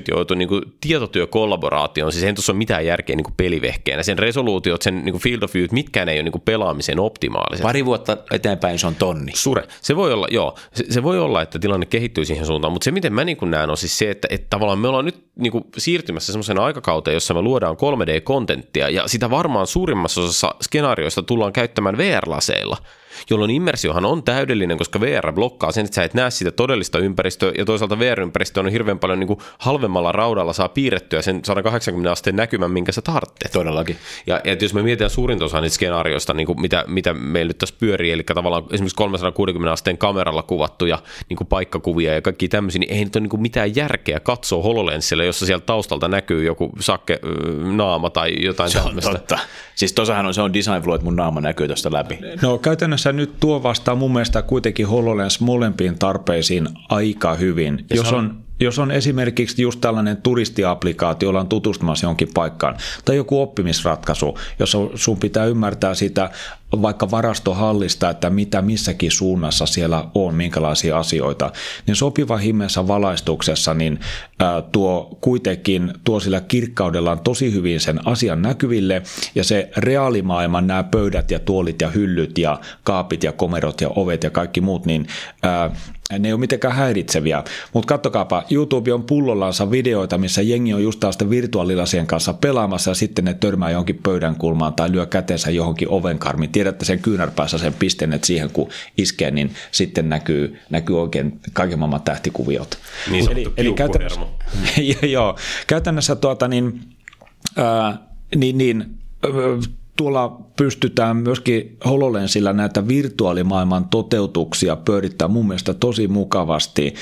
A: niin kuin tietotyökollaboraatioon, siis ei tuossa ole mitään järkeä niin kuin pelivehkeenä. Sen resoluutiot, sen niin kuin field of viewt, mitkään ei ole niin kuin pelaamisen optimaaliset.
C: Pari vuotta eteenpäin se on tonni.
A: Sure. Se voi olla, joo, se, se voi olla, että tilanne kehittyy siihen suuntaan, mutta se miten mä niin kuin näen on siis se, että, että tavallaan me ollaan nyt niin kuin siirtymässä semmoiseen aikakauteen, jossa me luodaan kolme D-kontenttia ja sitä varmaan suurimmassa osassa skenaarioista tullaan käyttämään V R-laseilla, jolloin immersiohan on täydellinen, koska V R blokkaa sen, että sä et näe sitä todellista ympäristöä, ja toisaalta V R-ympäristö on hirveän paljon niin kuin halvemmalla raudalla saa piirrettyä sen sata kahdeksankymmentä asteen näkymän, minkä sä tarvitset.
C: Todellakin.
A: Ja että jos me mietitään suurinta osaa niitä skenaarioista, niin kuin mitä, mitä meillä nyt tässä pyörii, eli tavallaan esimerkiksi kolmesataakuusikymmentä asteen kameralla kuvattuja niin kuin paikkakuvia ja kaikki tämmöisiä, niin ei nyt ole niin kuin mitään järkeä katsoa HoloLensillä, jossa sieltä taustalta näkyy joku sakke naama tai jotain
C: se
A: tämmöistä.
C: On totta. Siis tosahan on, se on design flow, että mun naama näkyy tuosta läpi.
B: No käytännössä nyt tuo vastaa mun mielestä kuitenkin HoloLens molempiin tarpeisiin aika hyvin. Ja jos on, jos on esimerkiksi just tällainen turistiaplikaatio, jolla on tutustumassa jonkin paikkaan, tai joku oppimisratkaisu, jossa sun pitää ymmärtää sitä vaikka varastohallista, että mitä missäkin suunnassa siellä on, minkälaisia asioita, niin sopiva himmeessä valaistuksessa niin ää, tuo kuitenkin tuo sillä kirkkaudellaan tosi hyvin sen asian näkyville, ja se reaalimaailman nämä pöydät ja tuolit ja hyllyt ja kaapit ja komerot ja ovet ja kaikki muut, niin ää, ne ei ole mitenkään häiritseviä. Mutta kattokaapa, YouTube on pullollansa videoita, missä jengi on just tällaista virtuaalilasien kanssa pelaamassa ja sitten ne törmää johonkin pöydän kulmaan tai lyö kätensä johonkin ovenkarmiin. Tiedätte sen kyynärpäässä sen pisteen, että siihen kun iskee, niin sitten näkyy, näkyy oikein kaiken maailman tähtikuviot.
A: Niin eli, eli käytännössä,
B: joo, käytännössä tuota niin, ää, niin, niin tuolla pystytään myöskin HoloLensillä näitä virtuaalimaailman toteutuksia pyörittää mun mielestä tosi mukavasti.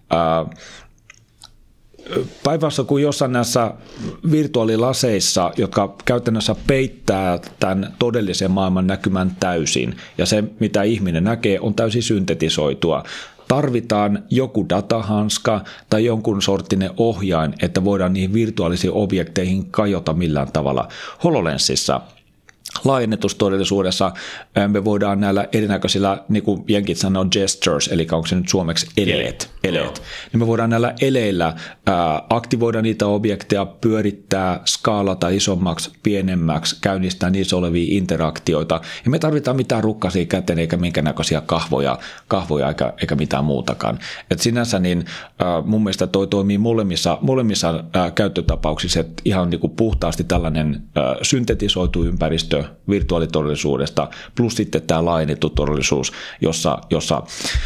B: Päinvastoin kuin jossain näissä virtuaalilaseissa, jotka käytännössä peittää tämän todellisen maailman näkymän täysin, ja se, mitä ihminen näkee, on täysin syntetisoitua. Tarvitaan joku datahanska tai jonkun sorttinen ohjain, että voidaan niihin virtuaalisiin objekteihin kajota millään tavalla. HoloLensissa laajennetustodellisuudessa me voidaan näillä erinäköisillä, niin kuin jenkit sanoo, gestures, eli onko se nyt suomeksi eleet, eleet. Niin me voidaan näillä eleillä ää, aktivoida niitä objekteja, pyörittää, skaalata isommaksi, pienemmäksi, käynnistää niissä olevia interaktioita. Ja me tarvitaan mitään rukkasia käteen eikä minkä näköisiä kahvoja, kahvoja eikä, eikä mitään muutakaan. Et sinänsä niin ää, mun mielestä toi toimii molemmissa, molemmissa ää, käyttötapauksissa, että ihan niin kuin puhtaasti tällainen ää, syntetisoitu ympäristö virtuaalitodellisuudesta, plus sitten tämä laajennettu todellisuus, jossa, jossa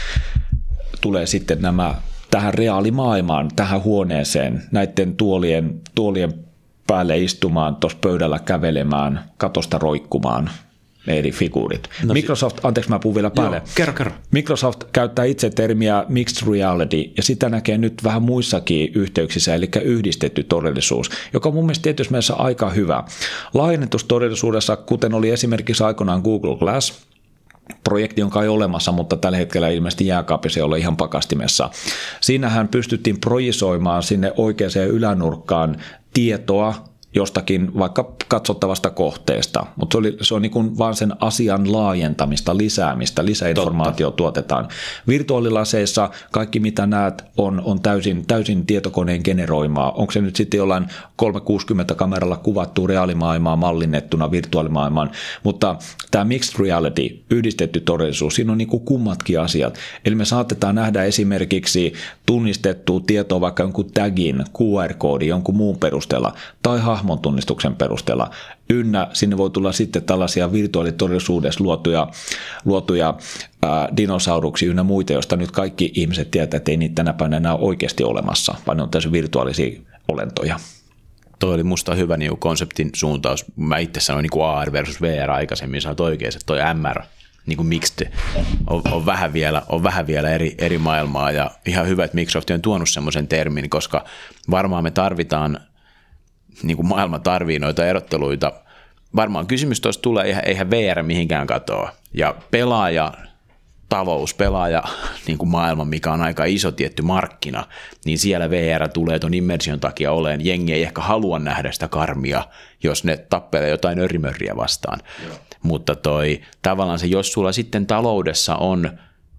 B: tulee sitten nämä tähän reaalimaailmaan, tähän huoneeseen, näiden tuolien, tuolien päälle istumaan, tuossa pöydällä kävelemään, katosta roikkumaan, ne eri figuurit. No, Microsoft, anteeksi mä puhun vielä päälle.
C: Joo, kerro, kerro.
B: Microsoft käyttää itse termiä mixed reality, ja sitä näkee nyt vähän muissakin yhteyksissä, eli yhdistetty todellisuus, joka on mun mielestä tietysti mielessä aika hyvä. Laajennetustodellisuudessa, kuten oli esimerkiksi aikoinaan Google Glass, projekti on kai olemassa, mutta tällä hetkellä ilmeisesti jääkaapissa ei ole ihan pakastimessa. Siinähän pystyttiin projisoimaan sinne oikeaan ylänurkkaan tietoa jostakin vaikka katsottavasta kohteesta, mutta se, oli, se on niin kuin vaan sen asian laajentamista, lisäämistä, lisäinformaatio Totta. tuotetaan. Virtuaalilaseissa kaikki mitä näet on, on täysin, täysin tietokoneen generoimaa. Onko se nyt sitten jollain kolmesataakuusikymmentä kameralla kuvattu reaalimaailmaa mallinnettuna virtuaalimaailmaan, mutta tämä mixed reality, yhdistetty todellisuus, siinä on niin kuin kummatkin asiat. Eli me saatetaan nähdä esimerkiksi tunnistettua tietoa vaikka jonkun tagin, Q R-koodin, jonkun muun perusteella tai hahmon tunnistuksen perusteella. Ynnä sinne voi tulla sitten tällaisia virtuaalitodellisuudessa luotuja, luotuja ää, dinosauruksia ynnä muita, joista nyt kaikki ihmiset tietävät, että ei niitä tänä päivänä enää oikeasti olemassa, vaan ne on täysin virtuaalisia olentoja.
C: Toi oli musta hyvä niin konseptin suuntaus. Mä itse sanoin niin kuin A R versus V R aikaisemmin, sanoit oikein, että toi M R niin kuin mixed on, on vähän vielä, on vähän vielä eri, eri maailmaa, ja ihan hyvä, että Microsoft on tuonut semmoisen termin, koska varmaan me tarvitaan niin kuin maailma tarvii noita erotteluita. Varmaan kysymys tuossa tulee, eihän V R mihinkään katoa. Ja pelaaja, talous, pelaaja, niin kuin maailma, mikä on aika iso tietty markkina, niin siellä V R tulee ton immersion takia oleen. Jengi ei ehkä halua nähdä sitä karmia, jos ne tappelee jotain örimörriä vastaan. Joo. Mutta toi, tavallaan se, jos sulla sitten taloudessa on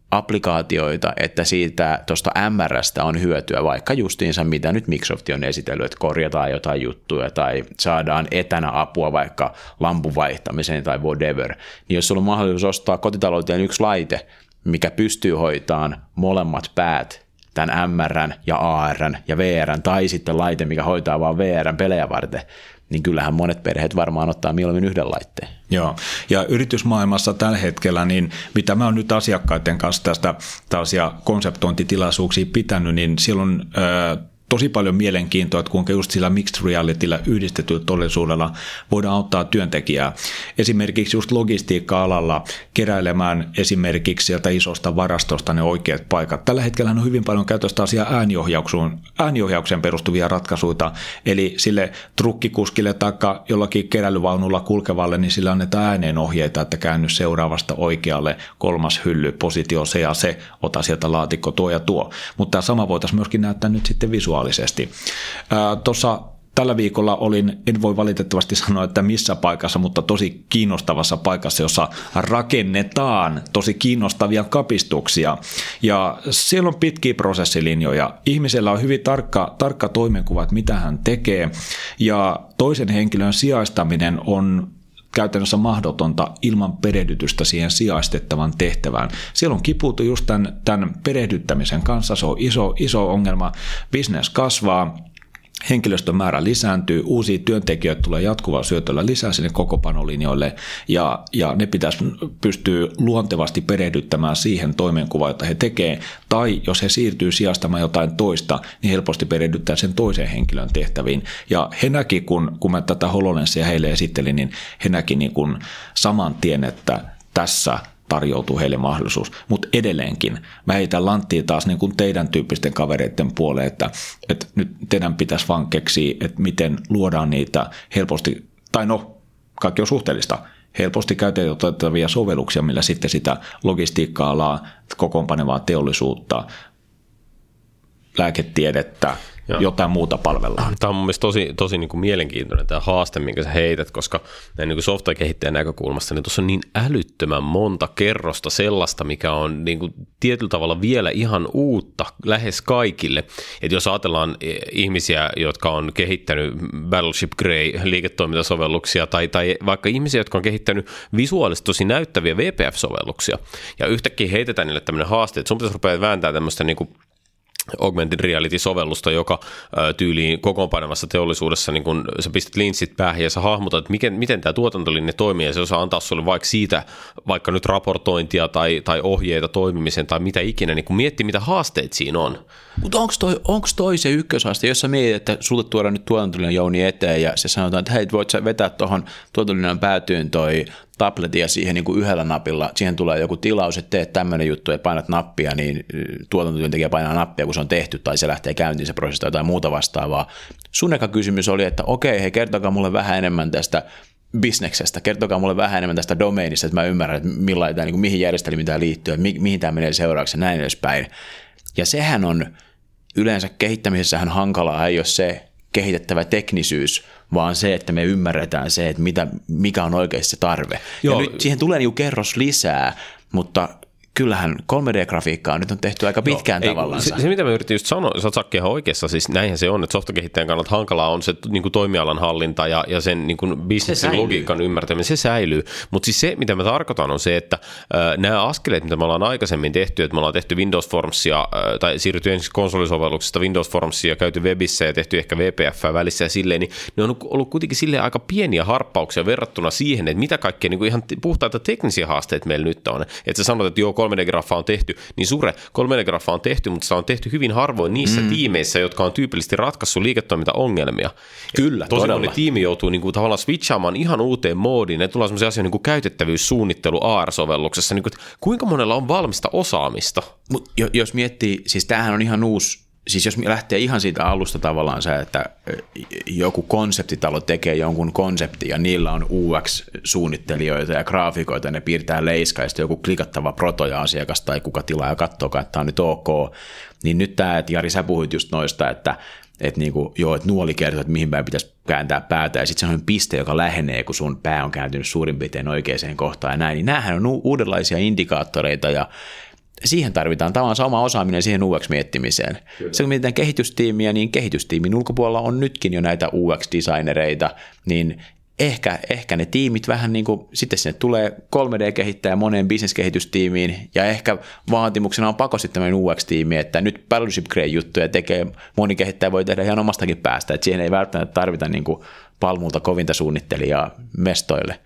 C: applikaatioita, että siitä tuosta M R:stä on hyötyä, vaikka justiinsa mitä nyt Microsoft on esitellyt, että korjataan jotain juttuja tai saadaan etänä apua vaikka lampun vaihtamiseen tai whatever, niin jos sulla on mahdollisuus ostaa kotitalouteen yksi laite, mikä pystyy hoitamaan molemmat päät, tämän M R:n ja A R:n ja V R:n, tai sitten laite, mikä hoitaa vaan V R:n pelejä varten, niin kyllähän monet perheet varmaan ottaa mieluummin yhden laitteen.
B: Joo, ja yritysmaailmassa tällä hetkellä, niin mitä mä oon nyt asiakkaiden kanssa tästä tällaisia konseptointitilaisuuksia pitänyt, niin siellä on ö, tosi paljon mielenkiintoa, että kuinka just sillä mixed realityllä yhdistetyllä todellisuudella voidaan auttaa työntekijää. Esimerkiksi just logistiikka-alalla keräilemään esimerkiksi sieltä isosta varastosta ne oikeat paikat. Tällä hetkellä on hyvin paljon käytössä asiaa ääniohjaukseen, ääniohjaukseen perustuvia ratkaisuja, eli sille trukkikuskille tai jollakin keräilyvaunulla kulkevalle, niin sillä annetaan ääneenohjeita, että käänny seuraavasta oikealle, kolmas hylly, positio se ja se, ota sieltä laatikko tuo ja tuo. Mutta tämä sama voitaisiin myöskin näyttää nyt sitten visuaalisesti. Tuossa tällä viikolla olin, en voi valitettavasti sanoa, että missä paikassa, mutta tosi kiinnostavassa paikassa, jossa rakennetaan tosi kiinnostavia kapistuksia. Ja siellä on pitkiä prosessilinjoja. Ihmisellä on hyvin tarkka, tarkka toimenkuva, että mitä hän tekee. Ja toisen henkilön sijaistaminen on käytännössä mahdotonta ilman perehdytystä siihen sijaistettavan tehtävään. Siellä on kipuutu just tämän, tämän perehdyttämisen kanssa, se on iso, iso ongelma, business kasvaa, henkilöstön määrä lisääntyy, uusia työntekijöitä tulee jatkuvalla syötöllä lisää sinne kokopanolinjoille ja, ja ne pitäisi pystyä luontevasti perehdyttämään siihen toimenkuvaan, jota he tekee, tai jos he siirtyy sijastamaan jotain toista, niin helposti perehdyttää sen toisen henkilön tehtäviin. Ja he näki, kun, kun mä tätä HoloLensia heille esittelin, niin he näki niin kuin saman tien, että tässä tarjoutuu heille mahdollisuus, mutta edelleenkin mä heitän lanttia taas niin kuin teidän tyyppisten kavereiden puoleen, että, että nyt teidän pitäisi vaan keksiä, että miten luodaan niitä helposti, tai no, kaikki on suhteellista, helposti käytettäviä sovelluksia, millä sitten sitä logistiikka-alaa, kokoonpanevaa teollisuutta, lääketiedettä, Joo. jotain muuta palvellaan.
A: Tämä on mun mielestä tosi, tosi niin kuin mielenkiintoinen tämä haaste, minkä sä heität, koska näin niin kuin software-kehittäjän näkökulmasta, niin tuossa on niin älyttömän monta kerrosta sellaista, mikä on niin kuin tietyllä tavalla vielä ihan uutta lähes kaikille. Et jos ajatellaan ihmisiä, jotka on kehittänyt Battleship Grey liiketoimintasovelluksia, tai, tai vaikka ihmisiä, jotka on kehittänyt visuaalisesti tosi näyttäviä V P F-sovelluksia, ja yhtäkkiä heitetään niille tämmöinen haaste, että sun pitäisi rupea vääntämään tämmöistä niin kuin augmented reality-sovellusta, joka ä, tyyliin kokoonpanevassa teollisuudessa, niin kun sä pistät linssit päähän ja sä hahmotat, että miten, miten tämä tuotantolinja toimii, ja se osaa antaa sulle vaikka siitä, vaikka nyt raportointia tai, tai ohjeita toimimiseen tai mitä ikinä, niin kun miettii, mitä haasteet siinä on.
C: Mutta onko toi, toi se ykköshaaste, jos sä mietit, että sulle tuodaan nyt tuotantolinjan Jouni eteen ja se sanotaan, että hei, voit sä vetää tuohon tuotantolinjan päätyyn toi tabletin ja siihen niin kuin yhdellä napilla, siihen tulee joku tilaus, että teet tämmöinen juttu ja painat nappia, niin tuotantotyöntekijä painaa nappia, kun se on tehty tai se lähtee käyntiin se prosessi tai jotain muuta vastaavaa. Sun eka kysymys oli, että okei, hei, kertokaa mulle vähän enemmän tästä bisneksestä, kertokaa mulle vähän enemmän tästä domeinista, että mä ymmärrän, että millaita, niin kuin mihin järjestelmiin tämä liittyy, että mi- mihin tämä menee seuraavaksi ja näin edespäin. Ja sehän on yleensä kehittämisessähän hankalaa, ei ole se kehitettävä teknisyys, vaan se, että me ymmärretään se, että mitä, mikä on oikeasti se tarve. Joo. Ja nyt siihen tulee niin kerros lisää, mutta kyllähän kolme D-grafiikkaa nyt on tehty aika pitkään Joo, tavallaan.
A: Se, se, mitä mä yritin just sanoa, sä oot Sakki ihan oikeassa, siis näinhän se on, että softwarekehittäjän kannalta hankalaa on se niin kuin toimialan hallinta ja, ja sen niin kuin bisneksen logiikan ymmärtäminen, se säilyy. Mutta siis se, mitä mä tarkoitan, on se, että äh, nämä askeleet, mitä me ollaan aikaisemmin tehty, että me ollaan tehty Windows Formsia, äh, tai siirrytty ensin konsolisovelluksesta Windows Formsia, käyty webissä ja tehty ehkä V P F välissä ja silleen, niin ne on ollut kuitenkin silleen aika pieniä harppauksia verrattuna siihen, että mitä kaikkea niin kuin ihan puhtaita teknisiä haasteita meillä nyt on. Että sä sanot, että joo, kolme D-graffa on tehty, niin sure, kolme D-graffa on tehty, mutta se on tehty hyvin harvoin niissä mm. tiimeissä, jotka on tyypillisesti ratkaissut liiketoimintaongelmia.
C: Kyllä,
A: tosi moni tiimi joutuu niin kuin, tavallaan switchaamaan ihan uuteen moodiin, ne tulee sellaisia asioita niin kuin käytettävyyssuunnittelu A R-sovelluksessa, niin kuin, että kuinka monella on valmista osaamista?
C: Mut jos miettii, siis tämähän on ihan uusi, siis jos lähtee ihan siitä alusta tavallaan se, että joku konseptitalo tekee jonkun konseptin ja niillä on U X-suunnittelijoita ja graafikoita ja ne piirtää leiskaa ja sitten joku klikattava proto ja asiakas tai kuka tilaa ja katsoo, että tämä on nyt ok, niin nyt tämä, että Jari, sä puhuit just noista, että että niinku, joo, että nuoli kertoo, että mihin päin pitäisi kääntää päätä ja sitten se on piste, joka lähenee, kun sun pää on kääntynyt suurin piirtein oikeaan kohtaan ja näin, niin näähän on uudenlaisia indikaattoreita ja siihen tarvitaan tavallaan sama osaaminen siihen U X-miettimiseen. Kyllä. Se kun mietitään kehitystiimiä, niin kehitystiimin ulkopuolella on nytkin jo näitä U X-designereita, niin Ehkä, ehkä ne tiimit vähän niin kuin, sitten sinne tulee kolme D-kehittäjä moneen business-kehitystiimiin, ja ehkä vaatimuksena on pakosti tämmöinen U X-tiimi, että nyt Battleship Grey-juttuja tekee, moni kehittäjä voi tehdä ihan omastakin päästä, että siihen ei välttämättä tarvita niin kuin palmulta kovinta suunnittelijaa mestoille.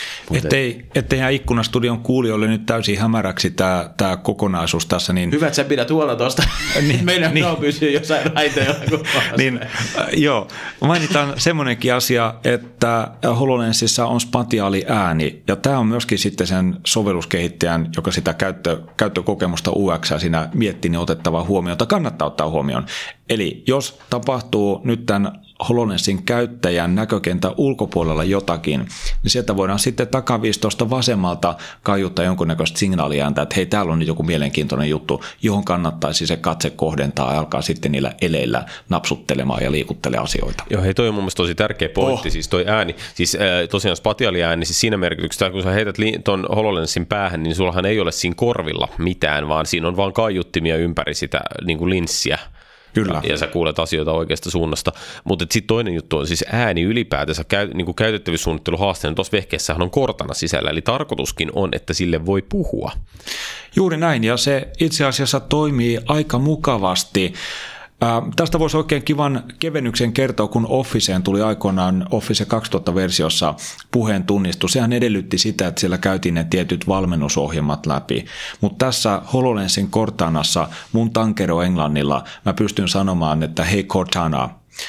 B: Ettei, ettei ihan Ikkunastudion kuulijoille nyt täysin hämäräksi tämä, tämä kokonaisuus tässä. Niin...
C: Hyvä, että sä pidät huolta tuosta. niin, Meidän niin, on pysyä jossain raiteilla.
B: niin, äh, joo, mainitaan semmoinenkin asia, että HoloLensissa on spatiaali ääni, ja tämä on myöskin sitten sen sovelluskehittäjän, joka sitä käyttö, käyttökokemusta U X:ää siinä miettii, niin otettavaa huomioon, tai kannattaa ottaa huomioon. Eli jos tapahtuu nyt tämän HoloLensin käyttäjän näkökentän ulkopuolella jotakin, niin sieltä voidaan sitten takaviistosta vasemmalta kaiuttaa jonkunnäköistä signaaliääntä, että hei, täällä on nyt joku mielenkiintoinen juttu, johon kannattaisi se katse kohdentaa ja alkaa sitten niillä eleillä napsuttelemaan ja liikuttelemaan asioita.
A: Joo, hei, toi on mun mielestä tosi tärkeä pointti, oh. siis toi ääni, siis äh, tosiaan spatiaaliääni, siis siinä merkityksessä, kun sä heität li- ton HoloLensin päähän, niin sullahan ei ole siinä korvilla mitään, vaan siinä on vaan kaiuttimia ympäri sitä niin kuin linssiä. Kyllä. Ja sä kuulet asioita oikeasta suunnasta. Mutta sitten toinen juttu on siis ääni ylipäätänsä käy, niin kuin käytettävyyssuunnitteluhaasteena. Tuossa vehkeessähän on kortana sisällä, eli tarkoituskin on, että sille voi puhua.
B: Juuri näin, ja se itse asiassa toimii aika mukavasti. Äh, tästä voisi oikein kivan kevennyksen kertoa, kun Officeen tuli aikoinaan Office kaksituhatta-versiossa puheen tunnistus. Sehän edellytti sitä, että siellä käytiin ne tietyt valmennusohjelmat läpi. Mutta tässä HoloLensin Cortanassa mun tankero englannilla mä pystyn sanomaan, että hei Cortana,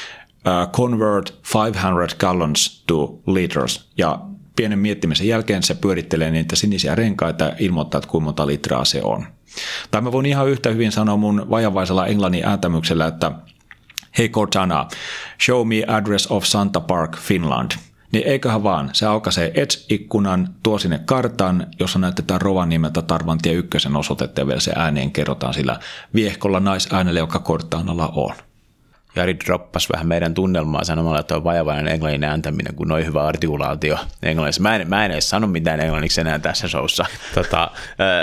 B: uh, convert five hundred gallons to liters. Ja pienen miettimisen jälkeen se pyörittelee niitä sinisiä renkaita ja ilmoittaa, että kuinka monta litraa se on. Tai mä voin ihan yhtä hyvin sanoa mun vajavaisella englannin ääntämyksellä, että hei Cortana, show me address of Santa Park, Finland. Niin eiköhän vaan, se aukaisee Edge-ikkunan, tuo sinne kartan, jossa näytetään Rovaniemeltä Tarvantie ykkösen osoitetta ja vielä se ääneen kerrotaan sillä viehkolla naisäänellä, joka Cortanalla on.
C: Jari droppasi vähän meidän tunnelmaa sanomalla, että on vajavainen englannin ääntäminen, kun noin hyvä artikulaatio englannissa. Mä en, mä en edes sano mitään englanniksi enää tässä showssa.
A: Tota, äh,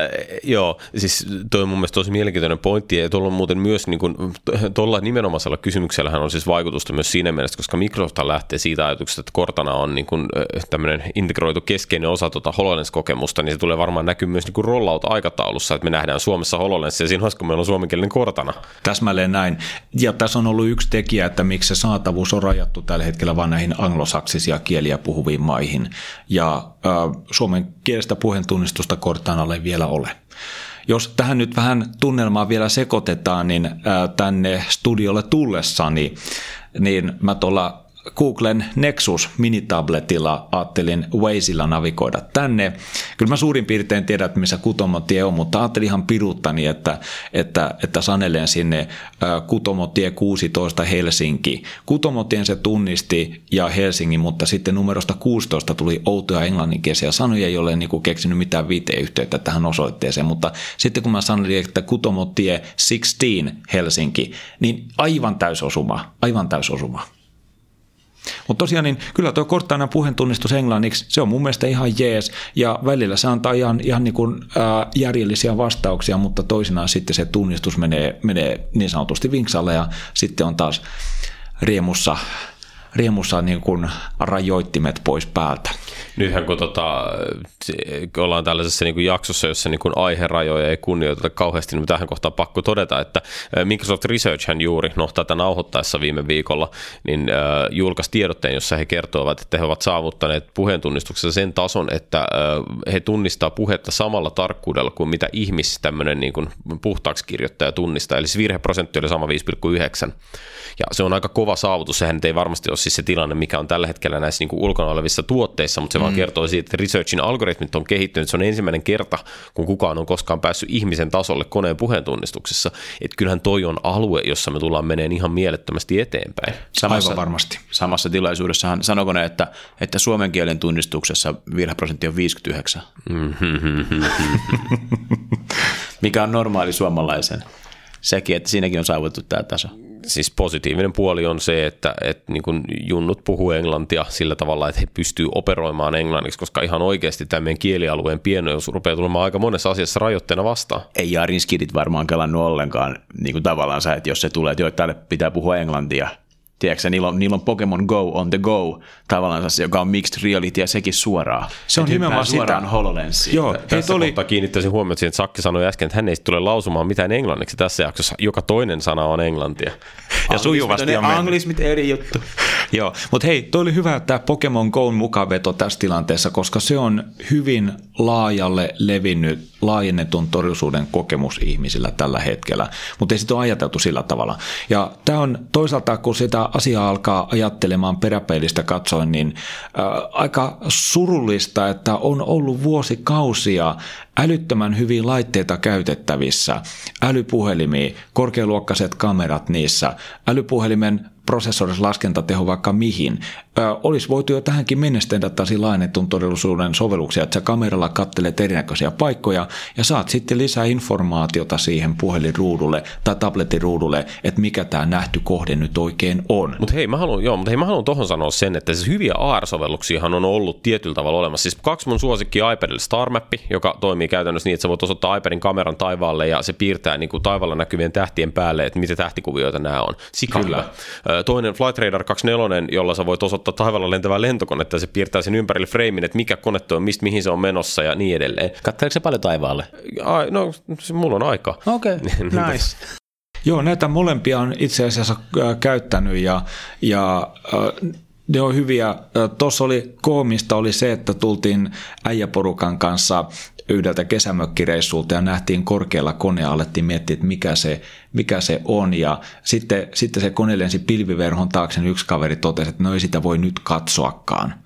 A: joo, siis toi on mun mielestä tosi mielenkiintoinen pointti, ja tuolla on muuten myös, niin kuin, tuolla nimenomaisella kysymyksellähän on siis vaikutusta myös siinä mielessä, koska Microsoft lähtee siitä ajatuksesta, että Cortana on niin kuin, tämmöinen integroitu keskeinen osa tuota HoloLens-kokemusta, niin se tulee varmaan näkyy myös niin kuin rollout-aikataulussa, että me nähdään Suomessa HoloLens, ja siinä vaiheessa, kun meillä on suomenkielinen Cortana.
B: Täsmälleen näin, ja tässä on ollut yksi tekijä, että miksi se saatavuus on rajattu tällä hetkellä vain näihin anglosaksisia kieliä puhuviin maihin. Ja äh, suomen kielestä puheentunnistusta Cortanalle ei vielä ole. Jos tähän nyt vähän tunnelmaa vielä sekoitetaan, niin äh, tänne studiolle tullessani, niin mä tuolla Googlen Nexus minitabletilla ajattelin Wazella navigoida tänne. Kyllä mä suurin piirtein tiedän, että missä Kutomotie on, mutta ajattelin ihan piruuttani, että, että, että sanelen sinne Kutomotie kuusitoista Helsinki. Kutomotien se tunnisti ja Helsingin, mutta sitten numerosta kuusitoista tuli outoja englanninkielisiä sanoja, joille ei niin keksinyt mitään viiteyhteyttä tähän osoitteeseen. Mutta sitten kun mä sanelin, että Kutomotie kuusitoista Helsinki, niin aivan täysosuma, aivan täysosuma. Mutta tosiaan niin kyllä tuo Cortanan puheentunnistus englanniksi, se on mun mielestä ihan jees, ja välillä se antaa ihan, ihan niin kuin, ää, järjellisiä vastauksia, mutta toisinaan sitten se tunnistus menee, menee niin sanotusti vinksalle, ja sitten on taas riemussa, riemussa niin kuin rajoittimet pois päältä.
A: Nythän kun tota, ollaan tällaisessa niin kuin jaksossa, jossa niin kuin aiherajoja ei kunnioiteta kauheasti, niin tähän kohtaan pakko todeta, että Microsoft Research hän juuri, no tätä nauhoittaessa viime viikolla, niin äh, julkaisi tiedotteen, jossa he kertovat, että he ovat saavuttaneet puheentunnistuksessa sen tason, että äh, he tunnistaa puhetta samalla tarkkuudella kuin mitä ihmis tämmöinen niin kuin puhtaaksi kirjoittaja tunnistaa, eli se virheprosentti oli sama viisi pilkku yhdeksän. Ja se on aika kova saavutus, sehän ei varmasti ole siis se tilanne, mikä on tällä hetkellä näissä niin kuin ulkona olevissa tuotteissa, mutta se mm. vaan kertoo siitä, että Researchin algoritmit on kehittynyt, se on ensimmäinen kerta, kun kukaan on koskaan päässyt ihmisen tasolle koneen puheentunnistuksessa. Että kyllähän toi on alue, jossa me tullaan meneen ihan mielettömästi eteenpäin.
C: Samassa,
B: Aivan varmasti.
C: Samassa tilaisuudessahan sanoko ne, että, että suomen kielen tunnistuksessa virheprosentti on viisikymmentäyhdeksän, mikä on normaali suomalaisen. Sekin, että siinäkin on saavutettu tämä taso.
A: siis positiivinen puoli on se, että, että niin kuin junnut puhuu englantia sillä tavalla, että he pystyy operoimaan englanniksi, koska ihan oikeasti tämän meidän kielialueen pienoisuus rupeaa tulemaan aika monessa asiassa rajoitteena vastaan.
C: Ei Jarin skidit varmaan kelannut ollenkaan niin kuin tavallaan se, että jos se tulee, että joo, täällä pitää puhua englantia. Tiedätkö, niillä on, niillä on Pokemon Go on the go, tavallaan se, joka on mixed reality ja sekin suoraan.
B: Se on nimenomaan
C: suoraan
B: sitä.
C: HoloLensiin.
A: Joo, tässä oli... kohtaa kiinnittäisin huomioon siihen, että Sakki sanoi äsken, että hän ei tule lausumaan mitään englanniksi tässä jaksossa. Joka toinen sana on englantia.
B: Ja sujuvasti on mennyt.
C: Anglismit eri juttu.
B: Joo, mutta hei, toi oli hyvä tämä Pokemon Go'n mukaveto tässä tilanteessa, koska se on hyvin laajalle levinnyt, laajennetun todellisuuden kokemus ihmisillä tällä hetkellä, mutta ei sitä ole ajateltu sillä tavalla. Ja tämä on toisaalta, kun sitä asiaa alkaa ajattelemaan peräpeilistä katsoen, niin äh, aika surullista, että on ollut vuosikausia älyttömän hyviä laitteita käytettävissä, älypuhelimia, korkealuokkaiset kamerat niissä, älypuhelimen prosessorissa laskentateho vaikka mihin. Ö, olisi voitu jo tähänkin mennessä tehdä tällaisia laajennetun todellisuuden sovelluksia, että sä kameralla kattelet erinäköisiä paikkoja ja saat sitten lisää informaatiota siihen puhelinruudulle tai tabletin ruudulle, että mikä tämä nähty kohde nyt oikein on.
A: Mutta hei, mä haluan, joo, mutta hei, mä haluan tohon sanoa sen, että siis hyviä A R-sovelluksiahan on ollut tietyllä tavalla olemassa. Siis kaksi mun suosikkia iPadille StarMap, joka toimii käytännössä niin, että sä voit osoittaa iPadin kameran taivaalle ja se piirtää niin kuin taivaalla näkyvien tähtien päälle, että mitä tähtikuvioita nämä on. Sika hyvä. Toinen Flight Radar kaksikymmentäneljä, jolla sä voit osoittaa taivaalla lentävää lentokonetta ja se piirtää sen ympärille freimin, että mikä kone on, mistä mihin se on menossa ja niin edelleen.
C: Katseleeko se paljon taivaalle?
A: Ai, no, mulla on aika.
C: Okei, okay, nice.
B: Joo, näitä molempia on itse asiassa äh, käyttänyt ja, ja äh, ne on hyviä. Tuossa oli koomista oli se, että tultiin äijäporukan kanssa yhdeltä kesämökkireissulta ja nähtiin korkealla konea, alettiin miettiä, että mikä se, mikä se on. Ja sitten, sitten se kone lensi pilviverhon taakse, niin yksi kaveri totesi, että no ei sitä voi nyt katsoakaan.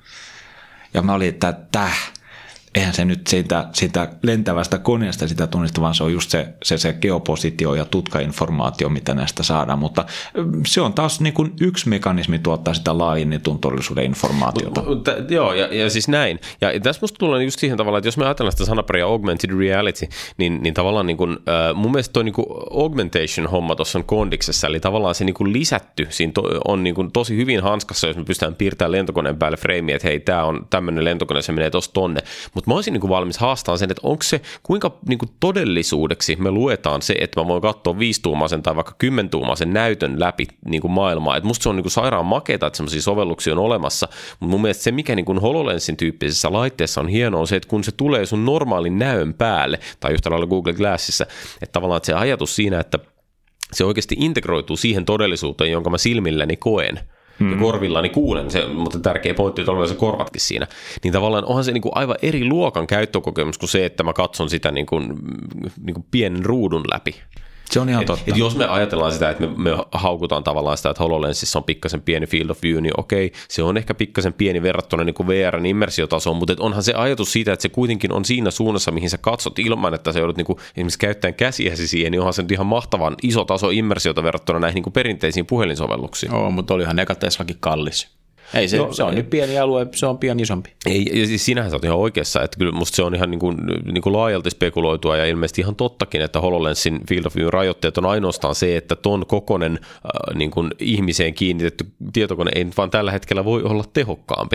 B: Ja mä olin, että täh. Eihän se nyt siitä, siitä lentävästä koneesta sitä tunnista, vaan se on just se, se, se geopositio ja tutkainformaatio, mitä näistä saadaan. Mutta se on taas niin kuin yksi mekanismi tuottaa sitä laajennetun todellisuuden informaatiota.
A: Mutta, joo, ja, ja siis näin. Ja tässä musta tulee just siihen tavalla, että jos me ajatellaan sitä sanaparia augmented reality, niin, niin tavallaan niin kuin, äh, mun mielestä toi niin kuin augmentation-homma tuossa on kondiksessa, eli tavallaan se niin kuin lisätty, siinä to, on niin kuin tosi hyvin hanskassa, jos me pystytään piirtämään lentokoneen päälle freimiä, että hei, tää on tämmöinen lentokone, se menee tossa tonne. Mutta mä olisin niin kuin valmis haastamaan sen, että onko se, kuinka niin kuin todellisuudeksi me luetaan se, että mä voin katsoa viisituumaisen tai vaikka kymmentuumaisen näytön läpi niin kuin maailmaa. Et musta se on niin kuin sairaan makeata, että semmoisia sovelluksia on olemassa, mutta mun mielestä se, mikä niin kuin HoloLensin tyyppisessä laitteessa on hienoa, on se, että kun se tulee sun normaalin näön päälle, tai yhtä lailla Google Glassissa, että tavallaan että se ajatus siinä, että se oikeasti integroituu siihen todellisuuteen, jonka mä silmilläni koen, ja korvillani kuulen, se, mutta tärkeä pointti on se korvatkin siinä, niin tavallaan onhan se niin kuin aivan eri luokan käyttökokemus kuin se, että mä katson sitä niin kuin, niin kuin pienen ruudun läpi.
B: Se on ihan totta.
A: Et, et jos me ajatellaan sitä, että me, me haukutaan tavallaan sitä, että HoloLensissa on pikkasen pieni field of view, niin okei, se on ehkä pikkasen pieni verrattuna niin kuin V R:n immersiotasoon, mutta et onhan se ajatus siitä, että se kuitenkin on siinä suunnassa, mihin sä katsot ilman, että sä joudut niin kuin, esimerkiksi käyttämään käsiäsi siihen, niin onhan se nyt ihan mahtavan iso taso immersiota verrattuna näihin niin kuin perinteisiin puhelinsovelluksiin.
C: Oo, mutta olihan ne Teslakin kallis. Ei, se, no, se on ei. Nyt pieni alue, se on pian isompi.
A: Ei, ja siis sinähän sä oot ihan oikeassa, että kyllä musta se on ihan niin kuin, niin kuin laajalti spekuloitua ja ilmeisesti ihan tottakin, että HoloLensin field of view rajoitteet on ainoastaan se, että ton kokoinen äh, niin kuin ihmiseen kiinnitetty tietokone ei vaan tällä hetkellä voi olla tehokkaampi.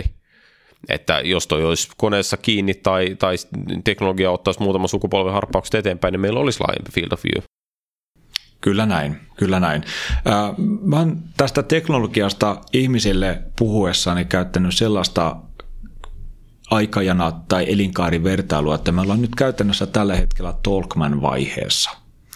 A: Että jos toi olisi koneessa kiinni tai, tai teknologia ottaisi muutaman sukupolven harppaukset eteenpäin, niin meillä olisi laajempi field of view.
B: Kyllä näin, kyllä näin. Mä oon tästä teknologiasta ihmisille puhuessani käyttänyt sellaista aikajana tai elinkaarivertailua, että me ollaan nyt käytännössä tällä hetkellä Talkman-vaiheessa.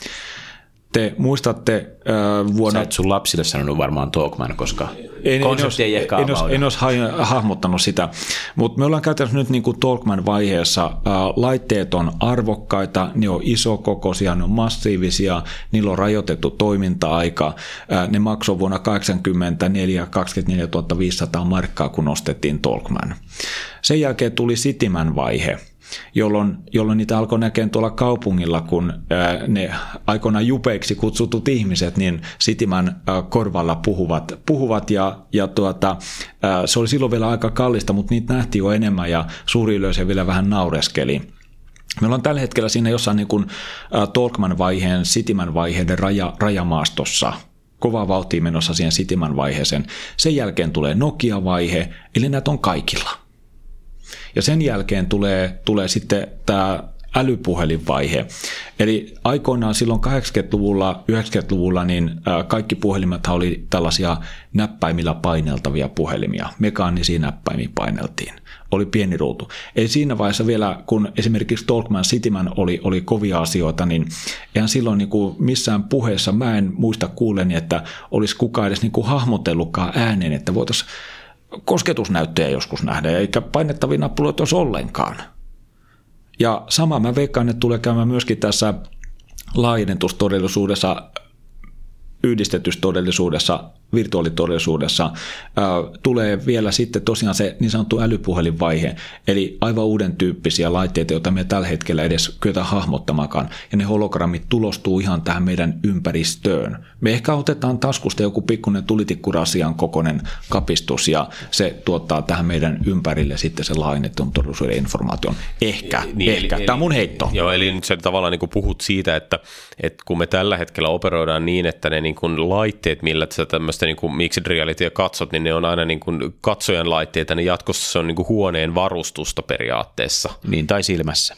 B: Te muistatte äh, vuonna...
C: Sä et sun lapsille sanonut varmaan Talkman, koska
B: en,
C: konsepti ei ehkä
B: en, en, en olisi hahmottanut sitä, mutta me ollaan käytännössä nyt niin kuin Talkman-vaiheessa. Äh, laitteet on arvokkaita, ne on isokokoisia, ne on massiivisia, niillä on rajoitettu toiminta-aika. Äh, ne maksoi vuonna kahdeksankymmentäneljä kaksikymmentäneljätuhatta viisisataa markkaa, kun ostettiin Talkman. Sen jälkeen tuli Cityman-vaihe, jolloin, jolloin niitä alkoi näkemään tuolla kaupungilla, kun ää, ne aikoinaan jupeiksi kutsutut ihmiset, niin Cityman ää, korvalla puhuvat, puhuvat ja, ja tuota, ää, se oli silloin vielä aika kallista, mutta niitä nähtiin jo enemmän ja suuri yleisö vielä vähän naureskeli. Me ollaan tällä hetkellä siinä jossain niin kuin Talkman-vaiheen, Cityman-vaiheiden raja, rajamaastossa. kovaa vauhtia menossa siihen Cityman vaiheeseen. Sen jälkeen tulee Nokia-vaihe, eli näitä on kaikilla. Ja sen jälkeen tulee, tulee sitten tämä älypuhelinvaihe. Eli aikoinaan silloin kahdeksankymmentäluvulla, yhdeksänkymmentäluvulla niin kaikki puhelimet oli tällaisia näppäimillä paineltavia puhelimia. Mekaanisia näppäimiä paineltiin. Oli pieni ruutu. Eli siinä vaiheessa vielä, kun esimerkiksi Talkman Cityman oli, oli kovia asioita, niin eihän silloin niin kuin missään puheessa, mä en muista kuuleni, että olisi kukaan edes niin kuin hahmotellutkaan ääneen, että voitaisiin kosketusnäyttöjä joskus nähdä, eikä painettavia nappuloita olisi ollenkaan. Ja sama mä veikkaan, että tulee käymään myöskin tässä laajennetustodellisuudessa, yhdistetystodellisuudessa, virtuaalitodellisuudessa ää, tulee vielä sitten tosiaan se niin sanottu älypuhelinvaihe, eli aivan uuden tyyppisiä laitteita, joita me tällä hetkellä edes kyetään hahmottamakaan, ja ne hologrammit tulostuu ihan tähän meidän ympäristöön. Me ehkä otetaan taskusta joku pikkuinen tulitikkurasian kokoinen kapistus, ja se tuottaa tähän meidän ympärille sitten se laajennetun todellisuuden informaation. Ehkä, niin, ehkä. Eli, Tämä on mun heitto.
A: Joo, eli nyt sä tavallaan niin kuin puhut siitä, että, että kun me tällä hetkellä operoidaan niin, että ne niin kuin laitteet, millä sä tämmöistä niin kuin mixed realitya katsot, niin ne on aina niin kuin katsojan laitteita, niin jatkossa se on niin kuin huoneen varustusta periaatteessa.
C: Niin, tai silmässä.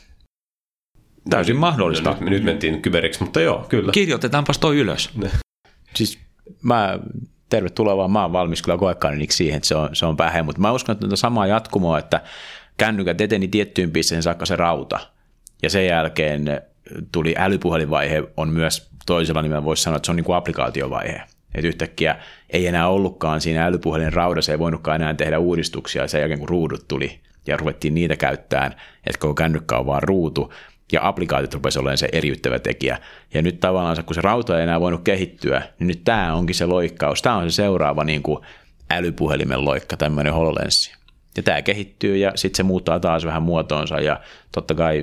B: Täysin mahdollista.
A: No, nyt, nyt mentiin kyberiksi, mutta joo, kyllä.
B: Kirjoitetaanpas toi ylös.
C: Ne. Siis mä, tervetuloa vaan, mä oon valmis kyllä koekanniksi siihen, että se on, se on pähe, mutta mä uskon, että on samaa jatkumoa, että kännykät eteni tiettyyn pisteen saakka se rauta, ja sen jälkeen tuli älypuhelinvaihe, on myös toisella nimellä voisi sanoa, että se on niin kuin applikaatiovaihe. Että yhtäkkiä ei enää ollutkaan siinä älypuhelin raudassa, ei voinutkaan enää tehdä uudistuksia sen jälkeen, kun ruudut tuli ja ruvettiin niitä käyttämään, että koko kännykkä on vaan ruutu ja applikaatit rupesi olemaan se eriyttävä tekijä. Ja nyt tavallaan, kun se rauta ei enää voinut kehittyä, niin nyt tämä onkin se loikkaus. Tämä on se seuraava niin kuin älypuhelimen loikka, tämmöinen HoloLens. Ja tämä kehittyy ja sitten se muuttaa taas vähän muotoonsa ja totta kai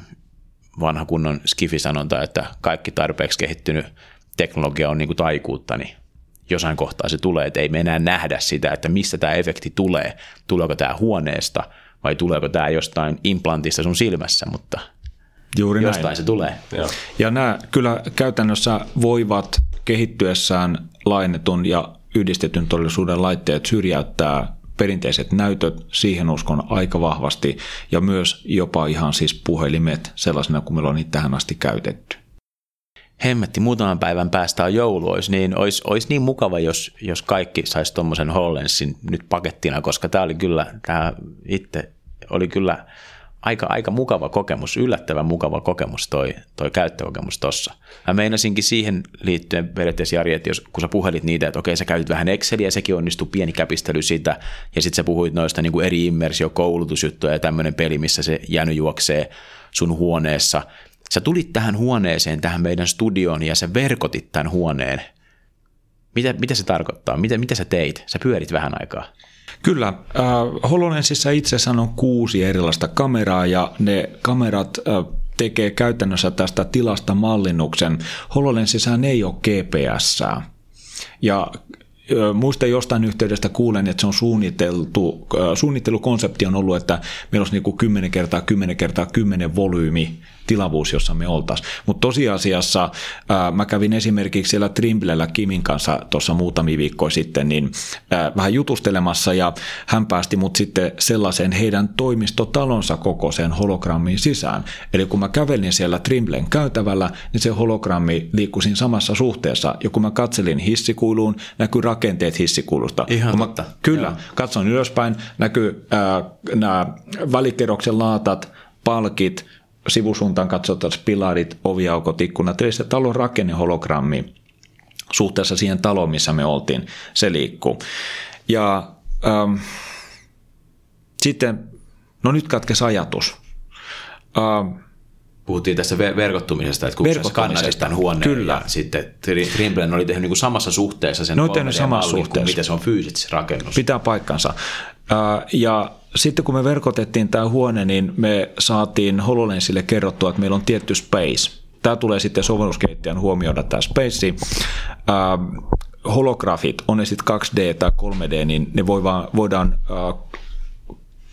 C: vanha kunnon skifi-sanonta, että kaikki tarpeeksi kehittynyt teknologia on niin kuin taikuutta, niin jossain kohtaa se tulee, että ei me enää nähdä sitä, että mistä tämä efekti tulee. Tuleeko tämä huoneesta vai tuleeko tämä jostain implantista sun silmässä, mutta
B: juuri
C: jostain
B: näin.
C: Se tulee.
B: Ja. ja nämä kyllä käytännössä voivat kehittyessään laajennetun ja yhdistetyn todellisuuden laitteet syrjäyttää perinteiset näytöt, siihen uskon aika vahvasti, ja myös jopa ihan siis puhelimet sellaisena kuin meillä on niitä tähän asti käytetty.
C: Hemmetti, muutaman päivän päästä on joulu, olisi niin, olisi, olisi niin mukava, jos, jos kaikki saisi tuommoisen HoloLensin nyt pakettina, koska tämä oli kyllä, tämä itse oli kyllä aika, aika mukava kokemus, yllättävän mukava kokemus toi, toi käyttökokemus tuossa. Mä meinasinkin siihen liittyen periaatteessa, Jari, että jos, kun sä puhelit niitä, että okei, sä käytit vähän Exceliä, sekin onnistui pieni käpistely sitä, ja sitten sä puhuit noista niin kuin eri immersiokoulutusjuttuja ja tämmöinen peli, missä se jäny juoksee sun huoneessa. Sä tulit tähän huoneeseen, tähän meidän studioon, ja sä verkotit tämän huoneen. Mitä, mitä se tarkoittaa? Mitä, mitä sä teit? Sä pyörit vähän aikaa.
B: Kyllä. Äh, HoloLensissa itsessään on kuusi erilaista kameraa, ja ne kamerat äh, tekee käytännössä tästä tilasta mallinnuksen. HoloLensissähän ei ole G P S. Ja muistan jostain yhteydestä kuulen, että se on suunniteltu, suunnittelukonsepti on ollut, että meillä olisi niin kuin kymmenen kertaa kymmenen kertaa kymmenen volyymi tilavuus, jossa me oltaisiin. Mutta tosiasiassa ää, mä kävin esimerkiksi siellä Trimblellä Kimin kanssa tuossa muutamia viikkoja sitten niin ää, vähän jutustelemassa, ja hän päästi mut sitten sellaiseen heidän toimistotalonsa kokoiseen hologrammiin sisään. Eli kun mä kävelin siellä Trimblen käytävällä, niin se hologrammi liikkui siinä samassa suhteessa, ja kun mä katselin hissikuiluun, näkyy rakenteet hissikuilusta.
C: Ihan
B: kun mä,
C: totta.
B: Kyllä,
C: Joo.
B: Katson ylöspäin, näkyy nämä välikerroksen laatat, palkit, sivusuuntaan katsotaan pilarit, oviaukot, ikkunat, eli se talon rakennehologrammi suhteessa siihen taloon, missä me oltiin, se liikkuu. Ja ähm, sitten, no nyt katkesi ajatus. Ähm,
C: Puhuttiin tästä verkottumisesta, että kun sä skannasit tämän huoneen,
B: kyllä.
C: Ja sitten Trimblen oli tehnyt niin kuin samassa suhteessa sen
B: kolme D-mallin
C: kuin miten se on fyysisesti rakennus.
B: Pitää paikkansa. Äh, ja sitten kun me verkotettiin tämä huone, niin me saatiin HoloLensille kerrottua, että meillä on tietty space. Tämä tulee sitten sovelluskehittäjän huomioida tämä space. Äh, holografit, on ne sitten kaksi D tai kolme D, niin ne voidaan, voidaan äh,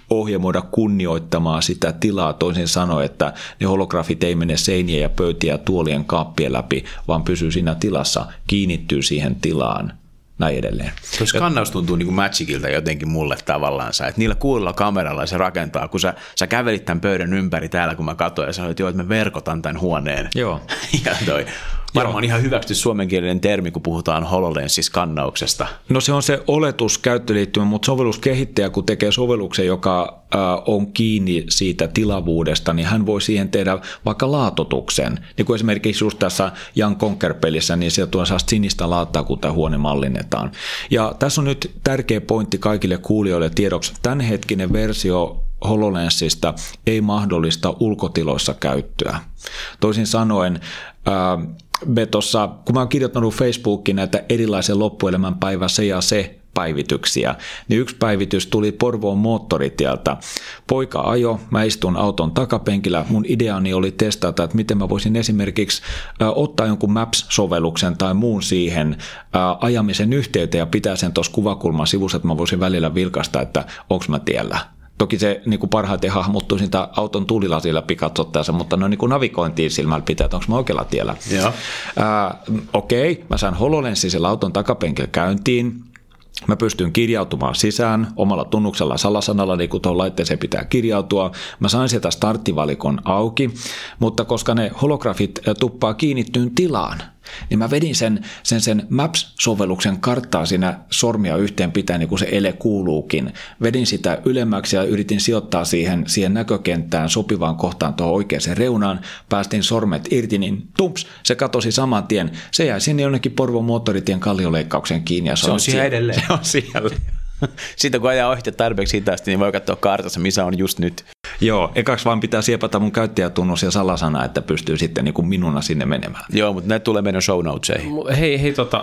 B: ohjelmoida kunnioittamaan sitä tilaa, toisin sanoen, että ne holografit ei mene seiniä ja pöytiä ja tuolien kaappien läpi, vaan pysyy siinä tilassa, kiinnittyy siihen tilaan. Näin edelleen.
C: Tuo skannaus tuntuu niin kuin Magicilta jotenkin mulle tavallaan, että niillä kuudella kameralla se rakentaa, kun sä, sä kävelit tämän pöydän ympäri täällä, kun mä katsoin ja sanoin, että joo, että mä verkotan tämän huoneen.
B: Joo.
C: ja toi, varmaan ihan hyväksytty suomenkielinen termi, kun puhutaan HoloLens-skannauksesta.
B: No se on se oletuskäyttöliittymä, mutta sovelluskehittäjä, kun tekee sovelluksen, joka äh, on kiinni siitä tilavuudesta, niin hän voi siihen tehdä vaikka laatotuksen. Niin kuin esimerkiksi just tässä Jan Conquer-pelissä, niin sieltä tulee sinistä laattaa, kun tämä huone mallinnetaan. Ja tässä on nyt tärkeä pointti kaikille kuulijoille tiedoksi. Tämänhetkinen versio HoloLensista ei mahdollista ulkotiloissa käyttöä. Toisin sanoen, ää, me tossa, kun mä oon kirjoittanut Facebookiin näitä erilaisia loppuelämän päivä se ja se päivityksiä, niin yksi päivitys tuli Porvoon moottoritieltä. Poika ajo, mä istun auton takapenkillä, mun ideani oli testata, että miten mä voisin esimerkiksi ä, ottaa jonkun Maps-sovelluksen tai muun siihen ä, ajamisen yhteyteen ja pitää sen tuossa kuvakulman sivussa, että mä voisin välillä vilkaista, että onko mä tiellä. Toki se niin kuin parhaiten hahmottuu siitä auton tuulilasilla pikatsottaessa, mutta no niin kuin navigointiin silmällä pitää, että onko mä oikealla tiellä.
C: Joo.
B: Ää, okei, mä saan HoloLensin sillä auton takapenkillä käyntiin. Mä pystyn kirjautumaan sisään omalla tunnuksella salasanalla, niin kuin tuohon laitteeseen pitää kirjautua. Mä sain sieltä starttivalikon auki, mutta koska ne holografit tuppaa kiinnittyyn tilaan, niin mä vedin sen, sen, sen Maps-sovelluksen karttaa siinä sormia yhteen pitää, niin kuin se ele kuuluukin. Vedin sitä ylemmäksi ja yritin sijoittaa siihen, siihen näkökenttään sopivaan kohtaan tuohon oikeaan reunaan. Päästin sormet irti, niin tumps, se katosi saman tien. Se jäi sinne jonnekin Porvon moottoritien kallioleikkaukseen kiinni. Ja
C: se on siellä edelleen.
B: Se on siellä.
C: Sitten kun ajaa ohite tarpeeksi hitaasti, niin voi katsoa kartassa, missä on just nyt.
B: Joo, ekaksi vaan pitää siepata mun käyttäjätunnus ja salasana, että pystyy sitten niin kuin minuna sinne menemään.
C: Joo, mutta näitä tulee meidän show notesihin.
A: Hei, hei tota...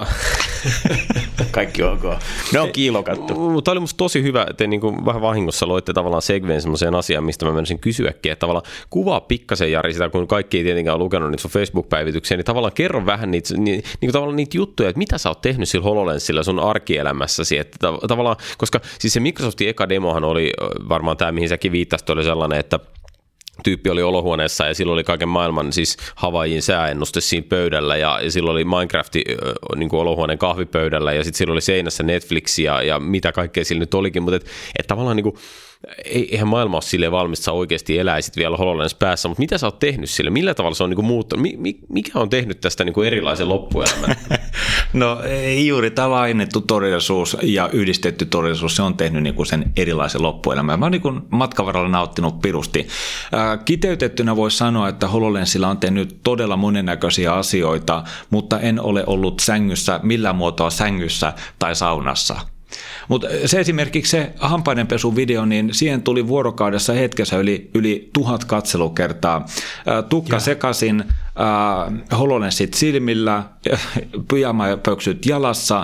C: Kaikki ok. Ne on kiilokattu.
A: Tämä oli musta tosi hyvä, että niin kuin vähän vahingossa loitte tavallaan segveen semmoiseen asiaan, mistä mä menisin kysyäkin, että tavallaan kuvaa pikkasen, Jari, sitä, kun kaikki ei tietenkään ole lukenut niitä sun Facebook-päivityksiä, niin tavallaan kerro vähän niitä, niin, niin kuin tavallaan niitä juttuja, että mitä sä oot tehnyt sillä HoloLensillä sun arkielämässäsi, että tavallaan, koska siis se Microsoftin eka demohan oli varmaan tämä, mihin säkin viittasit, oli sellainen, että tyyppi oli olohuoneessa ja silloin oli kaiken maailman siis Havaijin sääennuste siinä pöydällä ja, ja silloin oli Minecrafti niin kuin olohuoneen kahvipöydällä ja sitten silloin oli seinässä Netflix ja, ja mitä kaikkea sillä nyt olikin, mutta et, et tavallaan niin kuin, eihän maailma ole silleen valmista, sä oikeasti eläisit vielä HoloLens päässä, mutta mitä sä oot tehnyt sille? Millä tavalla se on niin kuin muuttunut? Mikä on tehnyt tästä niin kuin erilaisen loppuelämän?
B: No ei juuri tämä laajennettu todellisuus ja yhdistetty todellisuus, se on tehnyt niin kuin sen erilaisen loppuelämän. Mä oon niin kuin matkan varrella nauttinut pirusti. Ää, kiteytettynä voisi sanoa, että HoloLensilla on tehnyt todella monennäköisiä asioita, mutta en ole ollut sängyssä, millään muotoa sängyssä tai saunassa. Mutta se esimerkiksi se hampaidenpesuvideo, niin siihen tuli vuorokaudessa hetkessä yli, yli tuhat katselukertaa. Tukka ja. sekaisin, äh, HoloLensit silmillä, pyjama ja pöksyt jalassa,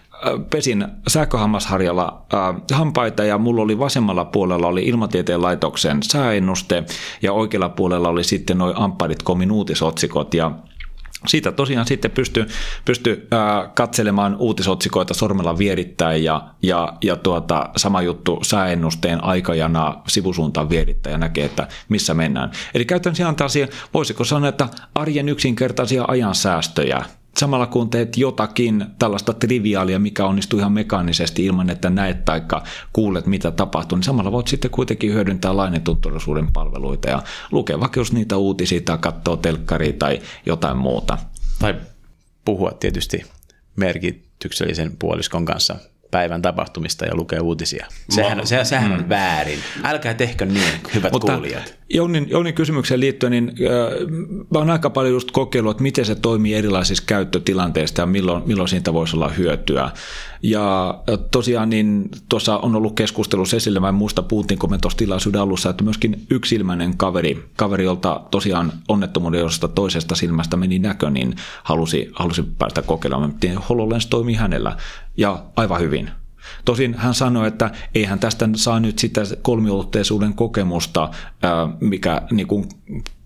B: pesin sähköhammasharjalla äh, hampaita ja mulla oli vasemmalla puolella oli Ilmatieteen laitoksen sääennuste ja oikealla puolella oli sitten noi Ampparit Comin uutisotsikot ja siitä tosiaan sitten pystyy pysty, äh, katselemaan uutisotsikoita sormella vierittäen ja, ja, ja tuota, sama juttu sääennusteen aikajana sivusuuntaan vierittäen ja näkee, että missä mennään. Eli käytännössä ihan tällaisia, voisiko sanoa, että arjen yksinkertaisia ajansäästöjä. Samalla kun teet jotakin tällaista triviaalia, mikä onnistuu ihan mekaanisesti ilman, että näet tai kuulet, mitä tapahtuu, niin samalla voit sitten kuitenkin hyödyntää lainetun todellisuuden palveluita ja lukea vaikka just niitä uutisia tai katsoa telkkaria tai jotain muuta.
C: Tai puhua tietysti merkityksellisen puoliskon kanssa päivän tapahtumista ja lukea uutisia. Sehän, se, sehän on väärin. Älkää tehkö niin, hyvät
B: Mutta
C: kuulijat.
B: Jounin, Jounin kysymykseen liittyen, niin äh, mä oon aika paljon just kokeillut, että miten se toimii erilaisissa käyttötilanteissa ja milloin, milloin siitä voisi olla hyötyä. Ja äh, tosiaan niin tuossa on ollut keskustelussa esille, mä en muista puhuttiinko me tuossa tilaisuuden alussa, että myöskin yksilmäinen kaveri, kaveri jolta tosiaan onnettomuuden josta toisesta silmästä meni näkö, niin halusi, halusi päästä kokeilemaan, miten HoloLens toimii hänellä ja aivan hyvin. Tosin hän sanoi, että eihän tästä saa nyt sitä kolmiulotteisuuden kokemusta, mikä niin kuin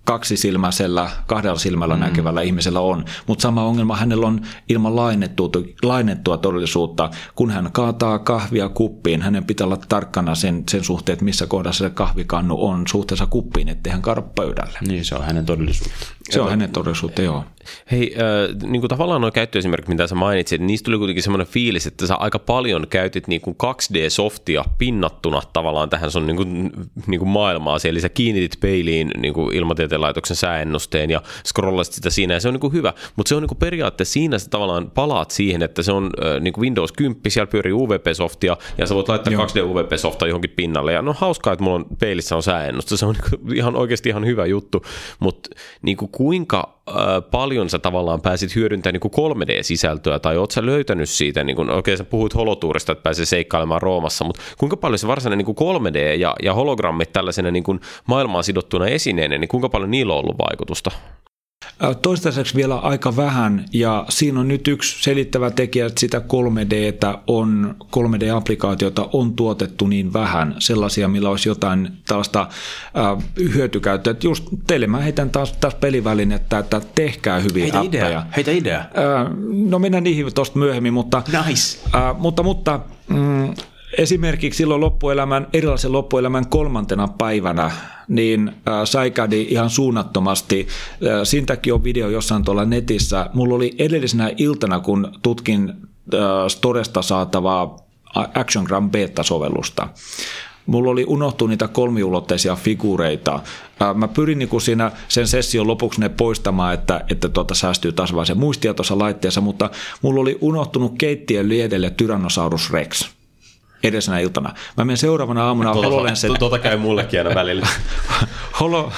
B: kaksisilmäisellä, kahdella silmällä mm. näkevällä ihmisellä on, mutta sama ongelma hänellä on ilman lainettua, lainettua todellisuutta. Kun hän kaataa kahvia kuppiin, hänen pitää olla tarkkana sen, sen suhteen, että missä kohdassa se kahvikannu on suhteessa kuppiin, ettei hän kaada pöydälle.
C: Niin, se on hänen todellisuutta.
B: Se on hänen todellisuutta, joo.
A: Hei, äh, niin kuin tavallaan nuo käyttöesimerkit, mitä sä mainitsit, niistä tuli kuitenkin semmoinen fiilis, että sä aika paljon käytit niin kuin kaksi D-softia pinnattuna tavallaan tähän sun niin kuin, niin kuin maailmaasi, eli sä kiinnitit peiliin niin kuin Ilmatieteen laitoksen sääennusteen ja scrollasit sitä siinä, ja se on niin kuin hyvä, mutta se on niin kuin periaatteessa siinä sä tavallaan palaat siihen, että se on äh, niin kuin Windows kymmenen, siellä pyörii U V P-softia, ja sä voit laittaa Joo. kaksi D-U V P-softaa johonkin pinnalle, ja no hauskaa, että mulla on peilissä on sääennuste, se on niin kuin ihan oikeasti ihan hyvä juttu, mutta niin kuin kuinka paljon sä tavallaan pääsit hyödyntämään niin kuin kolme D-sisältöä, tai oot sä löytänyt siitä, niin kuin, okei sä puhuit holotuurista, että pääsee seikkailemaan Roomassa, mutta kuinka paljon se varsinainen niin kuin kolme D ja, ja hologrammit tällaisena niin kuin maailmaan sidottuna esineenä, niin kuinka paljon niillä on ollut vaikutusta?
B: Toistaiseksi vielä aika vähän, ja siinä on nyt yksi selittävä tekijä, että sitä kolme D:tä on, kolme D-applikaatiota on tuotettu niin vähän, sellaisia, millä olisi jotain tällaista äh, hyötykäyttöä. Että just teille mä heitän taas, taas pelivälinettä, että tehkää hyviä
C: Heitä
B: appeja.
C: Idea. Heitä idea.
B: Äh, no mennään niihin tuosta myöhemmin, mutta,
C: nice.
B: äh, mutta, mutta mm, esimerkiksi silloin loppuelämän, erilaisen loppuelämän kolmantena päivänä, niin äh, säikädi ihan suunnattomasti. Äh, siinä takia on video jossain tuolla netissä. Mulla oli edellisenä iltana, kun tutkin äh, Storesta saatavaa ActionGram beta-sovellusta. Mulla oli unohtunut niitä kolmiulotteisia figureita. Äh, mä pyrin niin siinä sen session lopuksi ne poistamaan, että, että tuota säästyy taas vaan se muistia tuossa laitteessa, mutta mulla oli unohtunut keittiön liedelle Tyrannosaurus Rex. Edellisenä iltana. Mä menen seuraavana aamuna
A: tuota,
B: HoloLensit.
A: Tuota käy mullekin aina välillä.
B: Holo,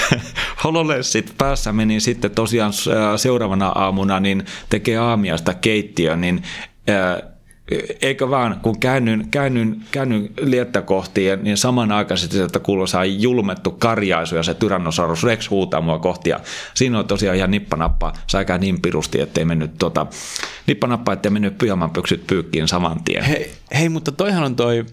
B: HoloLensit päässä meni sitten tosiaan seuraavana aamuna niin tekee aamiaista keittiön, niin ää, eikö vaan, kun käännyn, käännyn, käännyn liettä kohti, niin samanaikaisesti sieltä kuulostaa julmettu karjaisu ja se Tyrannosaurus Rex huutaa mua kohti. Ja siinä on tosiaan ihan nippanappa, säikää niin pirusti, ettei mennyt tota, nippanappa, ettei mennyt pyjamanpyksyt pyykkiin saman tien.
C: Hei, hei, mutta toihan on toi,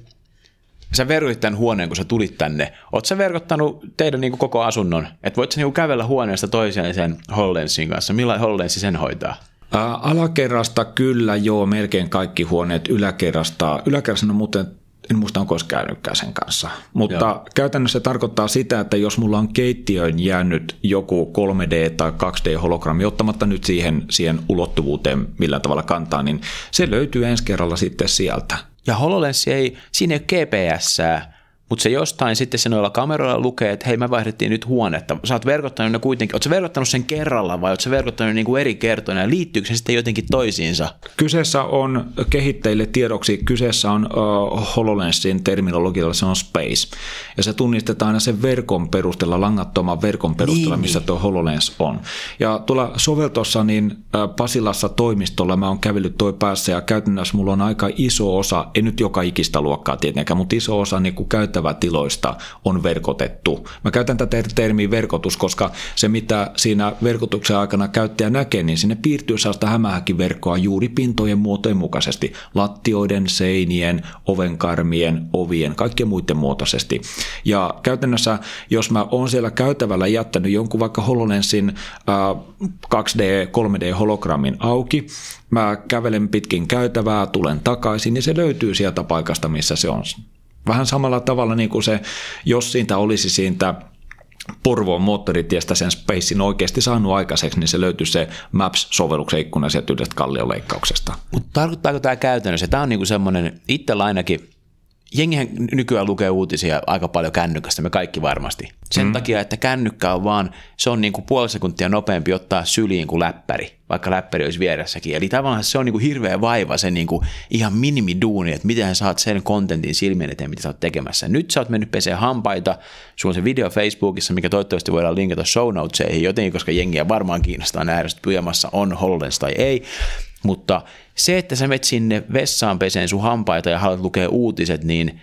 C: sä verkotit tämän huoneen, kun sä tulit tänne. Oot sä verkottanut teidän niin kuin koko asunnon? Että voit sä niin kuin kävellä huoneesta toiseen sen HoloLensin kanssa? Millainen HoloLensi sen hoitaa?
B: Alakerrasta kyllä joo, melkein kaikki huoneet. Yläkerrasta, yläkerrasta on muuten, en muista onko olisi käynytkään sen kanssa. Mutta joo. Käytännössä se tarkoittaa sitä, että jos mulla on keittiöön jäänyt joku kolme D- tai kaksi D-hologrammi, ottamatta nyt siihen, siihen ulottuvuuteen millä tavalla kantaa, niin se löytyy ensi kerralla sitten sieltä.
C: Ja HoloLens ei, siinä ei ole G P S:ää, mutta se jostain sitten se noilla kameroilla lukee, että hei, me vaihdettiin nyt huonetta. Sä oot verkottanut ne kuitenkin, oot sä verkottanut sen kerralla vai oot sä verkottanut niin kuin eri kertoina ja liittyykö se sitten jotenkin toisiinsa?
B: Kyseessä on kehittäjille tiedoksi, kyseessä on uh, HoloLensin terminologialla, se on space. Ja se tunnistetaan aina sen verkon perusteella, langattoman verkon perusteella, niin, missä tuo HoloLens on. Ja tuolla soveltossa niin uh, Pasilassa toimistolla mä oon kävellyt toi päässä ja käytännössä mulla on aika iso osa, ei nyt joka ikistä luokkaa tietenkään, mutta iso osa niin kuin käyttävätiloista on verkotettu. Mä käytän tätä termiä verkotus, koska se mitä siinä verkotuksen aikana käyttäjä näkee, niin sinne piirtyy sellaista hämähäkiverkkoa juuri pintojen muotojen mukaisesti. Lattioiden, seinien, ovenkarmien, ovien, kaikkien muiden muotoisesti. Ja käytännössä, jos mä oon siellä käytävällä jättänyt jonkun vaikka HoloLensin äh, kaksi D, kolme D-hologrammin auki, mä kävelen pitkin käytävää, tulen takaisin, niin se löytyy sieltä paikasta, missä se on. Vähän samalla tavalla niin kuin se, jos siitä olisi siitä Porvoon moottoritiestä sen Spacein oikeasti saanut aikaiseksi, niin se löytyy se Maps-sovelluksen ikkuna sieltä yhdestä kallioleikkauksesta.
C: Mutta tarkoittaako tämä käytännössä? Tämä on niinku semmoinen, itsellä ainakin, jengihän nykyään lukee uutisia aika paljon kännykästä, me kaikki varmasti. Sen mm. takia, että kännykkä on vaan, se on niinku puoli sekuntia nopeampi ottaa syliin kuin läppäri, vaikka läppäri olisi vieressäkin. Eli tavallaan se on niinku hirveä vaiva, se niinku ihan minimiduuni, että miten sä saat sen kontentin silmien eteen, mitä sä oot tekemässä. Nyt sä oot mennyt pesee hampaita, sulla on se video Facebookissa, mikä toivottavasti voidaan linkata show notesihin jotenkin, koska jengiä varmaan kiinnostaa nähdä, että pyjamassa on HoloLens tai ei. Mutta se, että sä menet sinne vessaan peseen sun hampaita ja haluat lukea uutiset, niin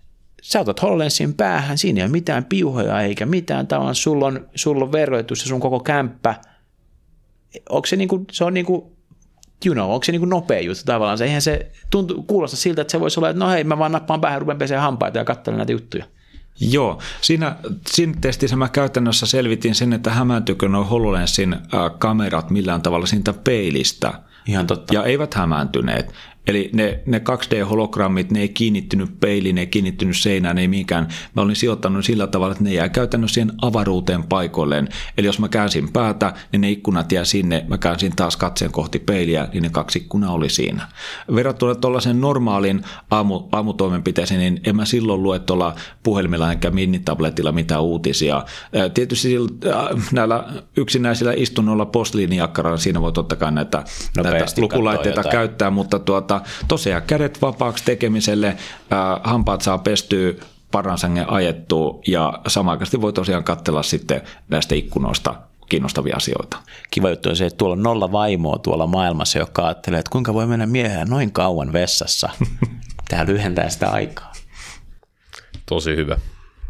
C: sä otat HoloLensin päähän, siinä ei ole mitään piuhoja eikä mitään, tavallaan sulla on, sulla on verroitus ja sun koko kämppä. Onko se niinku, se on niinku, you know, onko se niinku nopea juttu tavallaan? Se, eihän se tuntu, kuulosta siltä, että se voisi olla, että no hei, mä vaan nappaan päähän, rupean peseen hampaita ja katselen näitä juttuja.
B: Joo, siinä, siinä testissä mä käytännössä selvitin sen, että hämääntyykö nuo HoloLensin äh, kamerat millään tavalla siitä peilistä.
C: Ihan totta.
B: Ja eivät hämääntyneet. Eli ne, ne kaksi D-hologrammit, ne ei kiinnittynyt peiliin, ne ei kiinnittynyt seinään, ei mihinkään. Mä olin sijoittanut sillä tavalla, että ne jää käytännössä siihen avaruuteen paikoilleen. Eli jos mä käänsin päätä, niin ne ikkunat jää sinne. Mä käänsin taas katseen kohti peiliä, niin ne kaksi ikkunaa oli siinä. Verrattuna tuollaisen normaalin aamu, aamutoimenpiteeseen, niin en mä silloin lue tuolla puhelimella enkä minitabletilla mitään uutisia. Tietysti näillä yksinäisillä istunnoilla postliinijakkaralla siinä voi totta kai näitä, näitä lukulaitteita käyttää, mutta tuota, tosiaan kädet vapaaksi tekemiselle, ää, hampaat saa pestyä, paransangen ajettua ja samanaikaisesti voi tosiaan katsella sitten näistä ikkunoista kiinnostavia asioita.
C: Kiva juttu on se, että tuolla on nolla vaimoa tuolla maailmassa, joka ajattelee, että kuinka voi mennä miehään noin kauan vessassa. Tämä lyhentää sitä aikaa.
A: Tosi hyvä.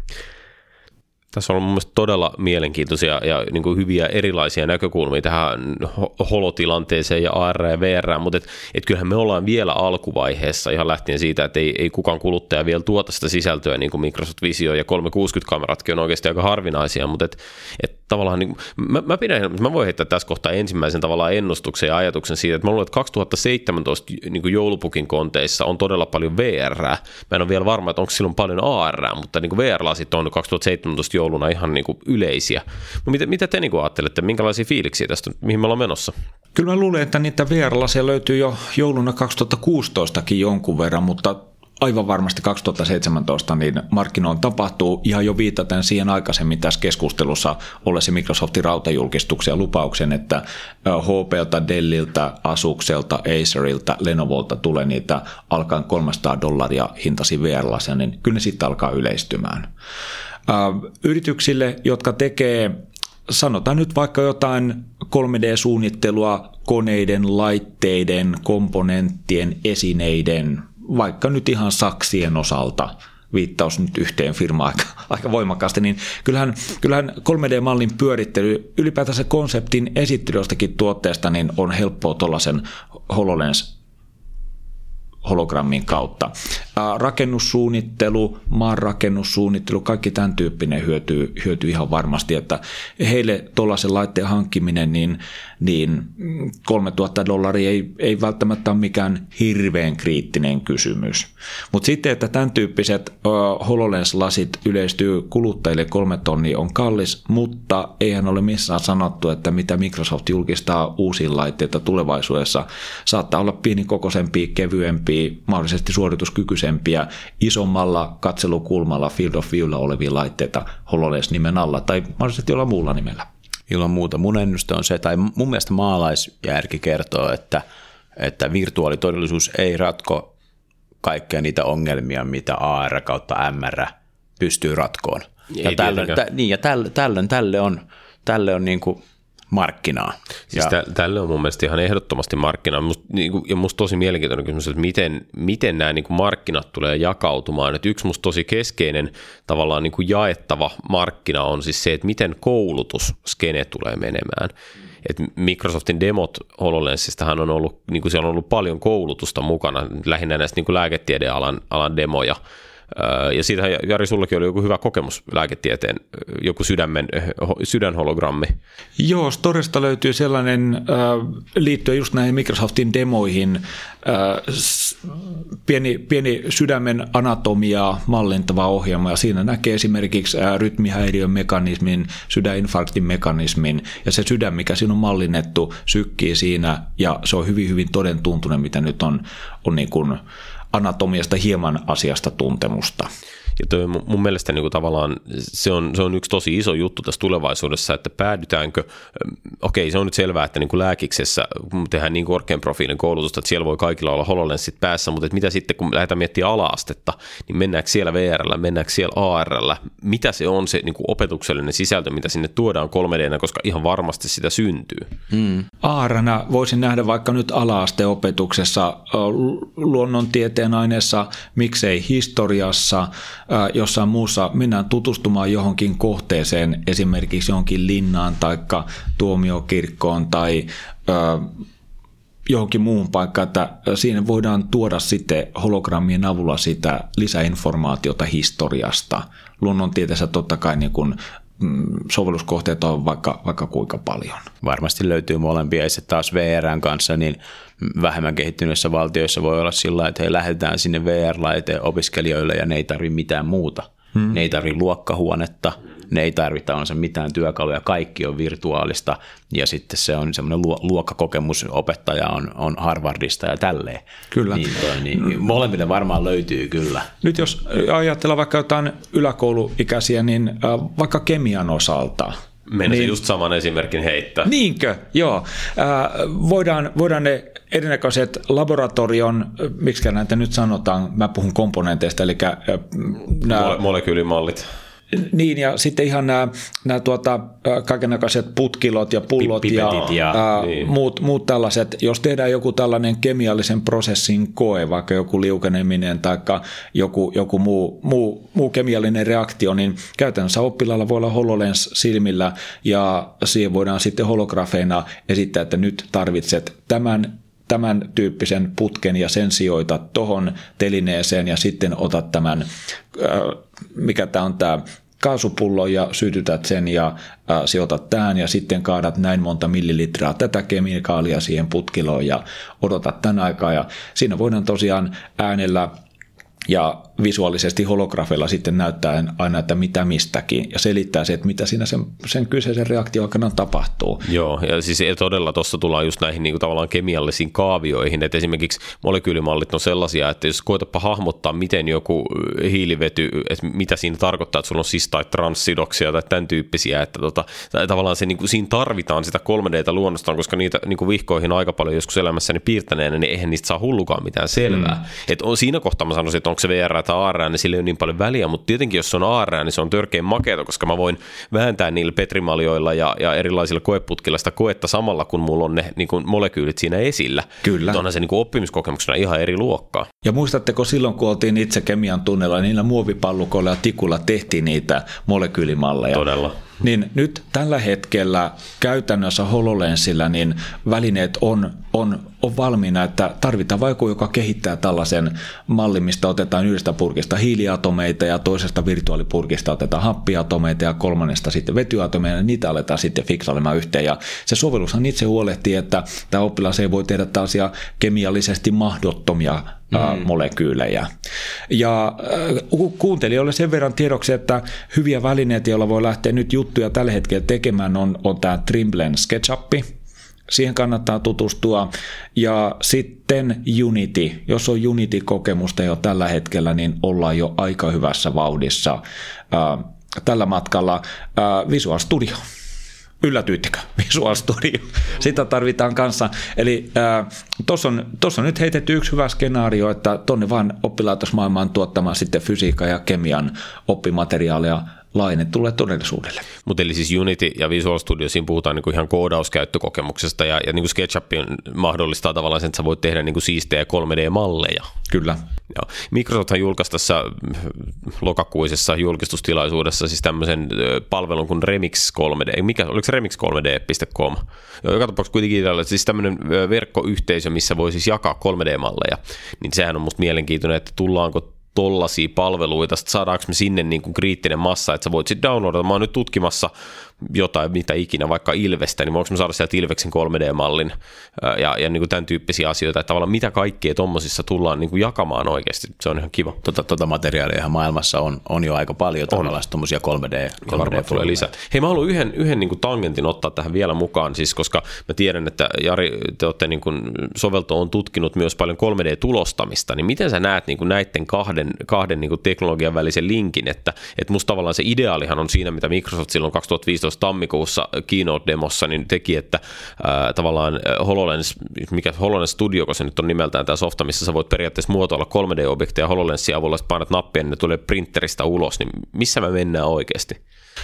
A: Tässä on ollut mun mielestä todella mielenkiintoisia ja niin kuin hyviä erilaisia näkökulmia tähän holotilanteeseen ja A R ja V R, mutta et, et kyllähän me ollaan vielä alkuvaiheessa ihan lähtien siitä, että ei, ei kukaan kuluttaja vielä tuota sitä sisältöä, niin kuin Microsoft Visio ja kolmesataakuusikymmentä-kameratkin on oikeasti aika harvinaisia, mutta et, et tavallaan niin, mä, mä, pidän, mä voin heittää tässä kohtaa ensimmäisen tavallaan ennustuksen ja ajatuksen siitä, että mä luulen, että kaksituhattaseitsemäntoista niin kuin joulupukin konteissa on todella paljon V R. Mä en ole vielä varma, että onko silloin paljon A R, mutta niin kuin V R-lasit on kaksituhattaseitsemäntoista jouluna ihan niin kuin yleisiä. No mitä, mitä te niin kuin ajattelette, minkälaisia fiiliksiä tästä, mihin me ollaan menossa?
B: Kyllä mä luulen, että niitä V R-laseja löytyy jo jouluna kaksituhattakuusitoistakin jonkun verran, mutta aivan varmasti kaksituhattaseitsemäntoista niin markkinoilla tapahtuu ihan jo viitaten siihen aikaisemmin tässä keskustelussa ollessa Microsoftin rautajulkistuksia lupauksen, että H P:ltä, Delliltä, Asusselta, Acerilta, Lenovolta tulee niitä alkaen kolmesataa dollaria hintasi V R-laseja, niin kyllä ne sitten alkaa yleistymään. Yrityksille, jotka tekee, sanotaan nyt vaikka jotain kolme D-suunnittelua koneiden, laitteiden, komponenttien, esineiden, vaikka nyt ihan saksien osalta, viittaus nyt yhteen firmaan aika, aika voimakkaasti, niin kyllähän, kyllähän kolme D-mallin pyörittely, ylipäätänsä konseptin esittely jostakin tuotteesta, niin on helppoa tuollaisen HoloLens hologrammin kautta. Rakennussuunnittelu, maanrakennussuunnittelu, kaikki tämän tyyppinen hyötyy, hyötyy ihan varmasti, että heille tuollaisen laitteen hankkiminen, niin, niin kolmetuhatta dollaria ei, ei välttämättä ole mikään hirveän kriittinen kysymys. Mutta sitten, että tämän tyyppiset uh, HoloLens-lasit yleistyy kuluttajille kolme tonnia on kallis, mutta eihän ole missään sanottu, että mitä Microsoft julkistaa uusia laitteita tulevaisuudessa. Saattaa olla pienikokoisempia, kevyempiä, mahdollisesti suorituskykyisempiä, isommalla katselukulmalla Field of Viewlla olevia laitteita HoloLens-nimen alla tai mahdollisesti jollain muulla nimellä.
C: Ilman muuta. Mun ennuste on se, tai mun mielestä maalaisjärki kertoo, että, että virtuaalitodellisuus ei ratko kaikkia niitä ongelmia, mitä A R kautta M R pystyy ratkoon. Ei ja tällöin, tä, niin, ja tälle, tällöin tälle on, tälle on niin kuin markkinaa.
A: Siis ja tälle on mun mielestä ihan ehdottomasti markkinaa. Must, niin kuin, ja musta tosi mielenkiintoinen kysymys, että miten, miten nämä niin kuin markkinat tulee jakautumaan. Että yksi musta tosi keskeinen tavallaan niin kuin jaettava markkina on siis se, että miten koulutusskene tulee menemään. Et Microsoftin demot HoloLensistähän on ollut, niin kuin siellä on ollut paljon koulutusta mukana, lähinnä näistä niin kuin lääketiedealan alan demoja. Ja siitähän, Jari, sullakin oli joku hyvä kokemus lääketieteen, joku sydämen, sydänhologrammi.
B: Joo, Storesta löytyy sellainen äh, liittyen just näihin Microsoftin demoihin, äh, pieni, pieni sydämen anatomiaa mallintava ohjelma, ja siinä näkee esimerkiksi äh, rytmihäiriön mekanismin, sydäninfarktin mekanismin, ja se sydän, mikä siinä on mallinnettu, sykkii siinä, ja se on hyvin, hyvin todentuntunen, mitä nyt on, on niin kuin anatomiasta hieman asiasta tuntemusta.
A: Ja toi mun mielestä niin kuin tavallaan se on, se on yksi tosi iso juttu tässä tulevaisuudessa, että päädytäänkö, okei se on nyt selvää, että niin kuin lääkiksessä tehdään niin korkean profiilin koulutusta, että siellä voi kaikilla olla HoloLensit päässä, mutta että mitä sitten kun lähdetään miettimään ala-astetta, niin mennäänkö siellä V R:llä, mennäänkö siellä A R:llä, mitä se on se niin kuin opetuksellinen sisältö, mitä sinne tuodaan kolme D:nä, koska ihan varmasti sitä syntyy.
B: Hmm. A R:nä voisin nähdä vaikka nyt ala-asteopetuksessa, luonnontieteen aineessa, miksei historiassa, jossain muussa mennään tutustumaan johonkin kohteeseen, esimerkiksi johonkin linnaan tai tuomiokirkkoon tai ö, johonkin muuhun paikkaan, että siinä voidaan tuoda sitten hologrammien avulla sitä lisäinformaatiota historiasta. Luonnontieteessä totta kai niin kuin sovelluskohteet on vaikka, vaikka kuinka paljon.
C: Varmasti löytyy molempia, ja sitten taas V R:n kanssa, niin vähemmän kehittyneissä valtioissa voi olla sillä, että he lähdetään sinne V R-laiteen opiskelijoille ja ne ei tarvitse mitään muuta. Hmm. Ne ei tarvitse luokkahuonetta, ne ei tarvita on se mitään työkaluja, kaikki on virtuaalista ja sitten se on semmoinen luokkakokemus, opettaja on, on Harvardista ja tälleen.
B: Kyllä.
C: Niin, toi, niin molemmille varmaan löytyy kyllä.
B: Nyt jos ajatellaan vaikka jotain yläkouluikäisiä, niin vaikka kemian osalta.
A: Mennään
B: niin,
A: just saman esimerkin heittää.
B: Niinkö? Joo. Äh, voidaan, voidaan ne erinäköiset laboratorion, miksi näitä nyt sanotaan, mä puhun komponenteista, eli äh, nämä
A: Mole- molekyylimallit.
B: Niin, ja sitten ihan nämä, nämä tuota, kaikennäköiset putkilot ja pullot ja,
C: ja
B: ää,
A: niin.
B: muut, muut tällaiset. Jos tehdään joku tällainen kemiallisen prosessin koe, vaikka joku liukeneminen tai joku, joku muu, muu, muu kemiallinen reaktio, niin käytännössä oppilaalla voi olla HoloLens silmillä ja siihen voidaan sitten holografeina esittää, että nyt tarvitset tämän tämän tyyppisen putken ja sen sijoitat tuohon telineeseen ja sitten otat tämän, mikä tämä on tämä kaasupullo ja sytytät sen ja sijoitat tähän ja sitten kaadat näin monta millilitraa tätä kemikaalia siihen putkiloon ja odotat tämän aikaa ja siinä voidaan tosiaan äänellä ja visuaalisesti holografilla sitten näyttää aina, että mitä mistäkin ja selittää se, että mitä siinä sen, sen kyseisen reaktion aikana tapahtuu.
A: Joo, ja siis todella tuossa tullaan just näihin niin kuin tavallaan kemiallisiin kaavioihin, että esimerkiksi molekyylimallit on sellaisia, että jos koetapa hahmottaa, miten joku hiilivety, että mitä siinä tarkoittaa, että sulla on sis- tai transsidoksia tai tämän tyyppisiä, että tota, tavallaan se, niin kuin, siinä tarvitaan sitä kolme D:tä luonnostaan, koska niitä niin kuin vihkoihin aika paljon joskus elämässäni piirtäneenä, niin eihän niistä saa hullukaan mitään selvää. Mm. Että on, siinä kohtaa mä sanoisin, että onko se V R tai A R, niin sillä ei ole niin paljon väliä, mutta tietenkin jos se on A R, niin se on törkein makeata, koska mä voin vääntää niillä petrimaljoilla ja, ja erilaisilla koeputkilla sitä koetta samalla, kun mulla on ne niin kuin molekyylit siinä esillä.
B: Kyllä.
A: Onhan se niin kuin oppimiskokemuksena ihan eri luokkaa.
B: Ja muistatteko silloin, kun oltiin itse kemian tunnella, niillä muovipallukoilla ja tikulla tehtiin niitä molekyylimalleja.
A: Todella.
B: Niin nyt tällä hetkellä käytännössä HoloLensillä niin välineet on, on, on valmiina, että tarvitaan vaikka joka kehittää tällaisen mallin, mistä otetaan yhdestä purkista hiiliatomeita ja toisesta virtuaalipurkista otetaan happiatomeita ja kolmannesta sitten vetyatomeita ja niitä aletaan sitten fiksailemaan yhteen. Ja se sovellushan itse huolehtii, että tämä oppilas ei voi tehdä tällaisia kemiallisesti mahdottomia Mm. molekyylejä. Ja äh, kuuntelijoille sen verran tiedoksi, että hyviä välineitä, joilla voi lähteä nyt juttuja tällä hetkellä tekemään, on, on tämä Trimble SketchUp. Siihen kannattaa tutustua. Ja sitten Unity. Jos on Unity-kokemusta jo tällä hetkellä, niin ollaan jo aika hyvässä vauhdissa äh, tällä matkalla. Äh, Visual Studio. Yllätyittekö? Visual Studio. Sitä tarvitaan kanssa. Eli tuossa on, on nyt heitetty yksi hyvä skenaario, että tonne vaan oppilaitosmaailmaan tuottamaan sitten fysiikan ja kemian oppimateriaalia laine tulee todellisuudelle.
A: Mutta eli siis Unity ja Visual Studio, siinä puhutaan niinku ihan koodauskäyttökokemuksesta ja, ja niinku SketchUp mahdollistaa tavallaan sen, että sä voit tehdä niinku siistejä kolme D-malleja.
B: Kyllä.
A: Joo. Microsofthan julkaisi tässä lokakuisessa julkistustilaisuudessa siis tämmöisen palvelun kuin Remix kolme D. Mikä, oliko se remix kolme d piste com? Joo, joka tapauksessa kuitenkin siis tämmöinen verkkoyhteisö, missä voi siis jakaa kolme D-malleja. Niin sehän on musta mielenkiintoinen, että tullaanko tollaisia palveluita, saadaanko me sinne niin kuin kriittinen massa, että sä voit sitten downloadata. Mä oon nyt tutkimassa jotain, mitä ikinä, vaikka Ilvestä, niin voinko me saada sieltä Ilveksen kolme D-mallin ja, ja niin kuin tämän tyyppisiä asioita, että tavallaan mitä kaikkea tommosissa tullaan niin kuin jakamaan oikeasti. Se on ihan kiva.
C: Tota, tota materiaalia ihan maailmassa on, on jo aika paljon tavallaan tommosia kolme D.
A: Varmaan tulee lisää. Hei, mä haluan yhden, yhden niin kuin tangentin ottaa tähän vielä mukaan, siis koska mä tiedän, että Jari, te olette niin kuin Sovelto on tutkinut myös paljon kolme D-tulostamista, niin miten sä näet niin kuin näiden kahden, kahden niin kuin teknologian välisen linkin, että, että musta tavallaan se ideaalihan on siinä, mitä Microsoft silloin kaksituhattaviisitoista tammikuussa Keynote-demossa niin teki, että ää, tavallaan HoloLens, mikä HoloLens Studio, kun se nyt on nimeltään tämä softa, missä sä voit periaatteessa muotoilla kolme D-objekteja HoloLensin avulla, sitten painat nappia, niin ne tulee printeristä ulos, niin missä me mennään oikeasti?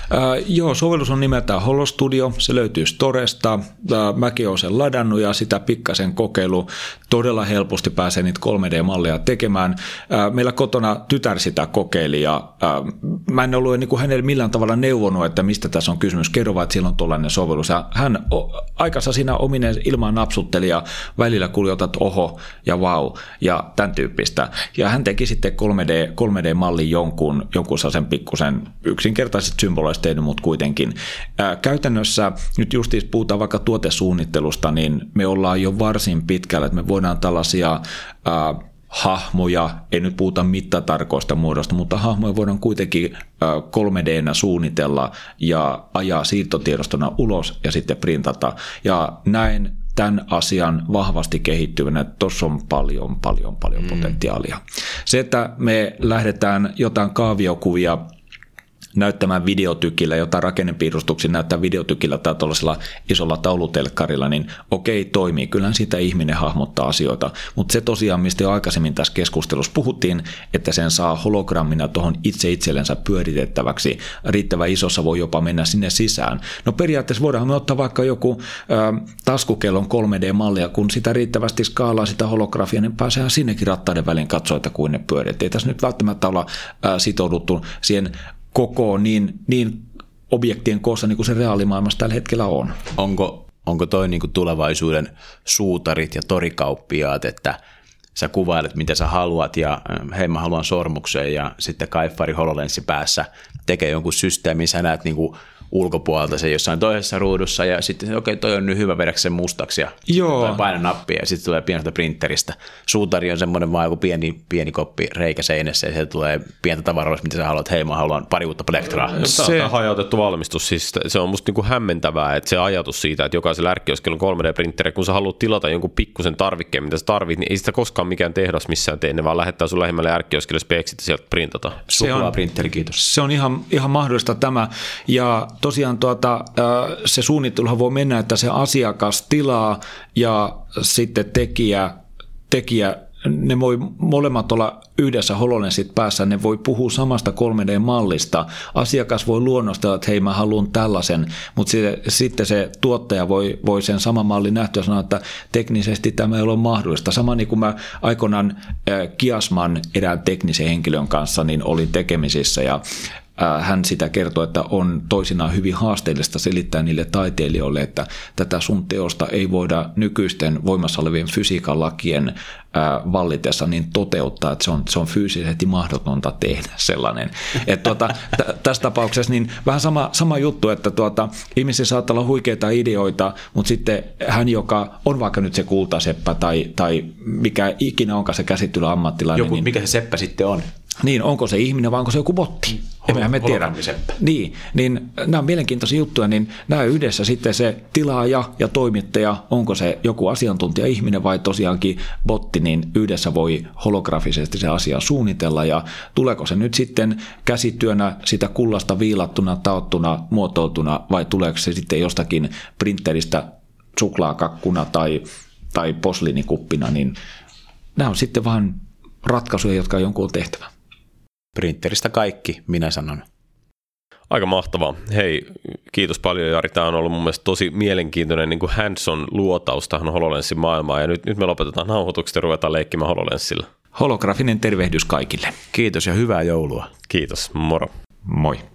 B: Äh, joo, sovellus on nimeltään HoloStudio, se löytyy Storesta, äh, mäkin olen sen ladannut ja sitä pikkasen kokeilu. Todella helposti pääsee niitä kolme D-malleja tekemään. Äh, meillä kotona tytär sitä kokeili ja äh, mä en ollut niin kuin hänelle millään tavalla neuvonut, että mistä tässä on kysymys. Kerro vaan, että siellä on tuollainen sovellus. Ja hän aikansa siinä ominen ilmaan napsutteli ja välillä kuuli otat oho ja vau ja tämän tyyppistä. Ja hän teki sitten kolme D, kolme D-mallin jonkun, jonkun sen pikkusen yksinkertaiset symboleista tehnyt, mutta kuitenkin. Ää, käytännössä nyt justiin puhutaan vaikka tuotesuunnittelusta, niin me ollaan jo varsin pitkällä, että me voidaan tällaisia ää, hahmoja, ei nyt puhuta mittatarkoista muodosta, mutta hahmoja voidaan kuitenkin kolme D-nä suunnitella ja ajaa siirtotiedostona ulos ja sitten printata. Ja näin tämän asian vahvasti kehittyvänä, että tuossa on paljon, paljon, paljon mm. potentiaalia. Se, että me lähdetään jotain kaaviokuvia näyttämään videotykillä, jotain rakennepiirustuksia näyttää videotykillä tai tuollaisella isolla taulutelkkarilla, niin okei, toimii. Kyllähän siitä ihminen hahmottaa asioita, mutta se tosiaan, mistä jo aikaisemmin tässä keskustelussa puhuttiin, että sen saa hologrammina tuohon itse itsellensä pyöritettäväksi, riittävän isossa voi jopa mennä sinne sisään. No periaatteessa voidaan me ottaa vaikka joku äh, taskukellon kolme D-mallia, kun sitä riittävästi skaalaa sitä holografia, niin pääsehän sinnekin rattaiden väliin katsoa, että kuin ne pyörit. Ei tässä nyt välttämättä olla äh, sitouduttu siihen koko niin, niin objektien koossa, niin kuin se reaalimaailmassa tällä hetkellä on.
C: Onko, onko toi niin kuin tulevaisuuden suutarit ja torikauppiaat, että sä kuvailet, mitä sä haluat, ja hei, mä haluan sormukseen, ja sitten kaiffari HoloLenssi päässä tekee jonkun systeemin, sä näet niin kuin ulkopuolelta se jossain toisessa ruudussa, ja sitten okei, okay, toi on nyt hyvä, vedäkö sen mustaksi, ja sitten paina nappia, ja sitten tulee pieneltä printeristä. Suutari on semmoinen vaan joku pieni, pieni koppi reikä seinässä, ja sieltä tulee pientä tavaraa, mitä sä haluat, hei, mä haluan pari uutta plektraa.
A: Se on hajautettu valmistus, siis se on musta niinku hämmentävää, että se ajatus siitä, että jokaisella ärkkioskella on kolme D-printeri, kun sä haluat tilata jonkun pikkusen tarvikkeen, mitä sä tarvit, niin ei sitä koskaan mikään tehdas missään tee, ne vaan lähettää sun lähimmälle ärkkioskelle speksit ja sieltä printata.
C: Suklaaprinteri, kiitos.
B: Se on ihan, ihan mahdollista tämä, ja tosiaan tuota, se suunnitteluhan voi mennä, että se asiakas tilaa ja sitten tekijä, tekijä ne voi molemmat olla yhdessä HoloLenssit päässä, ne voi puhua samasta kolme D-mallista. Asiakas voi luonnostella, että hei, mä haluan tällaisen, mutta se, sitten se tuottaja voi, voi sen saman mallin nähtyä sanoa, että teknisesti tämä ei ole mahdollista. Sama niin kuin mä aikoinaan äh, Kiasman erään teknisen henkilön kanssa niin olin tekemisissä ja hän sitä kertoo, että on toisinaan hyvin haasteellista selittää niille taiteilijoille, että tätä sun teosta ei voida nykyisten voimassa olevien fysiikan lakien vallitessa niin toteuttaa, että se on, se on fyysisesti mahdotonta tehdä sellainen. Että tuota, t- tässä tapauksessa niin vähän sama, sama juttu, että tuota, ihmisiä saattaa olla huikeita ideoita, mutta sitten hän, joka on vaikka nyt se kultaseppä tai, tai mikä ikinä onkaan se käsittelyammattilainen.
C: Joku,
B: niin,
C: mikä se seppä sitten on?
B: Niin, onko se ihminen vai onko se joku botti? Emmehän me tiedä. Niin, niin nämä on mielenkiintoisia juttuja, niin nämä yhdessä sitten se tilaaja ja toimittaja, onko se joku asiantuntija ihminen vai tosiaankin botti, niin yhdessä voi holografisesti se asia suunnitella ja tuleeko se nyt sitten käsityönä sitä kullasta viilattuna, taottuna, muotoiltuna vai tuleeko se sitten jostakin printeristä suklaakakkuna tai, tai posliinikuppina, niin nämä on sitten vaan ratkaisuja, jotka jonkun on tehtävä.
C: Printeristä kaikki, minä sanon.
A: Aika mahtavaa. Hei, kiitos paljon Jari. Tämä on ollut mun mielestä tosi mielenkiintoinen niin kuin hands-on luotaus tähän HoloLenssin maailmaan. Ja nyt, nyt me lopetetaan nauhoitukset ja ruvetaan leikkimään HoloLenssillä.
B: Holografinen tervehdys kaikille.
C: Kiitos ja hyvää joulua.
A: Kiitos, moro.
B: Moi.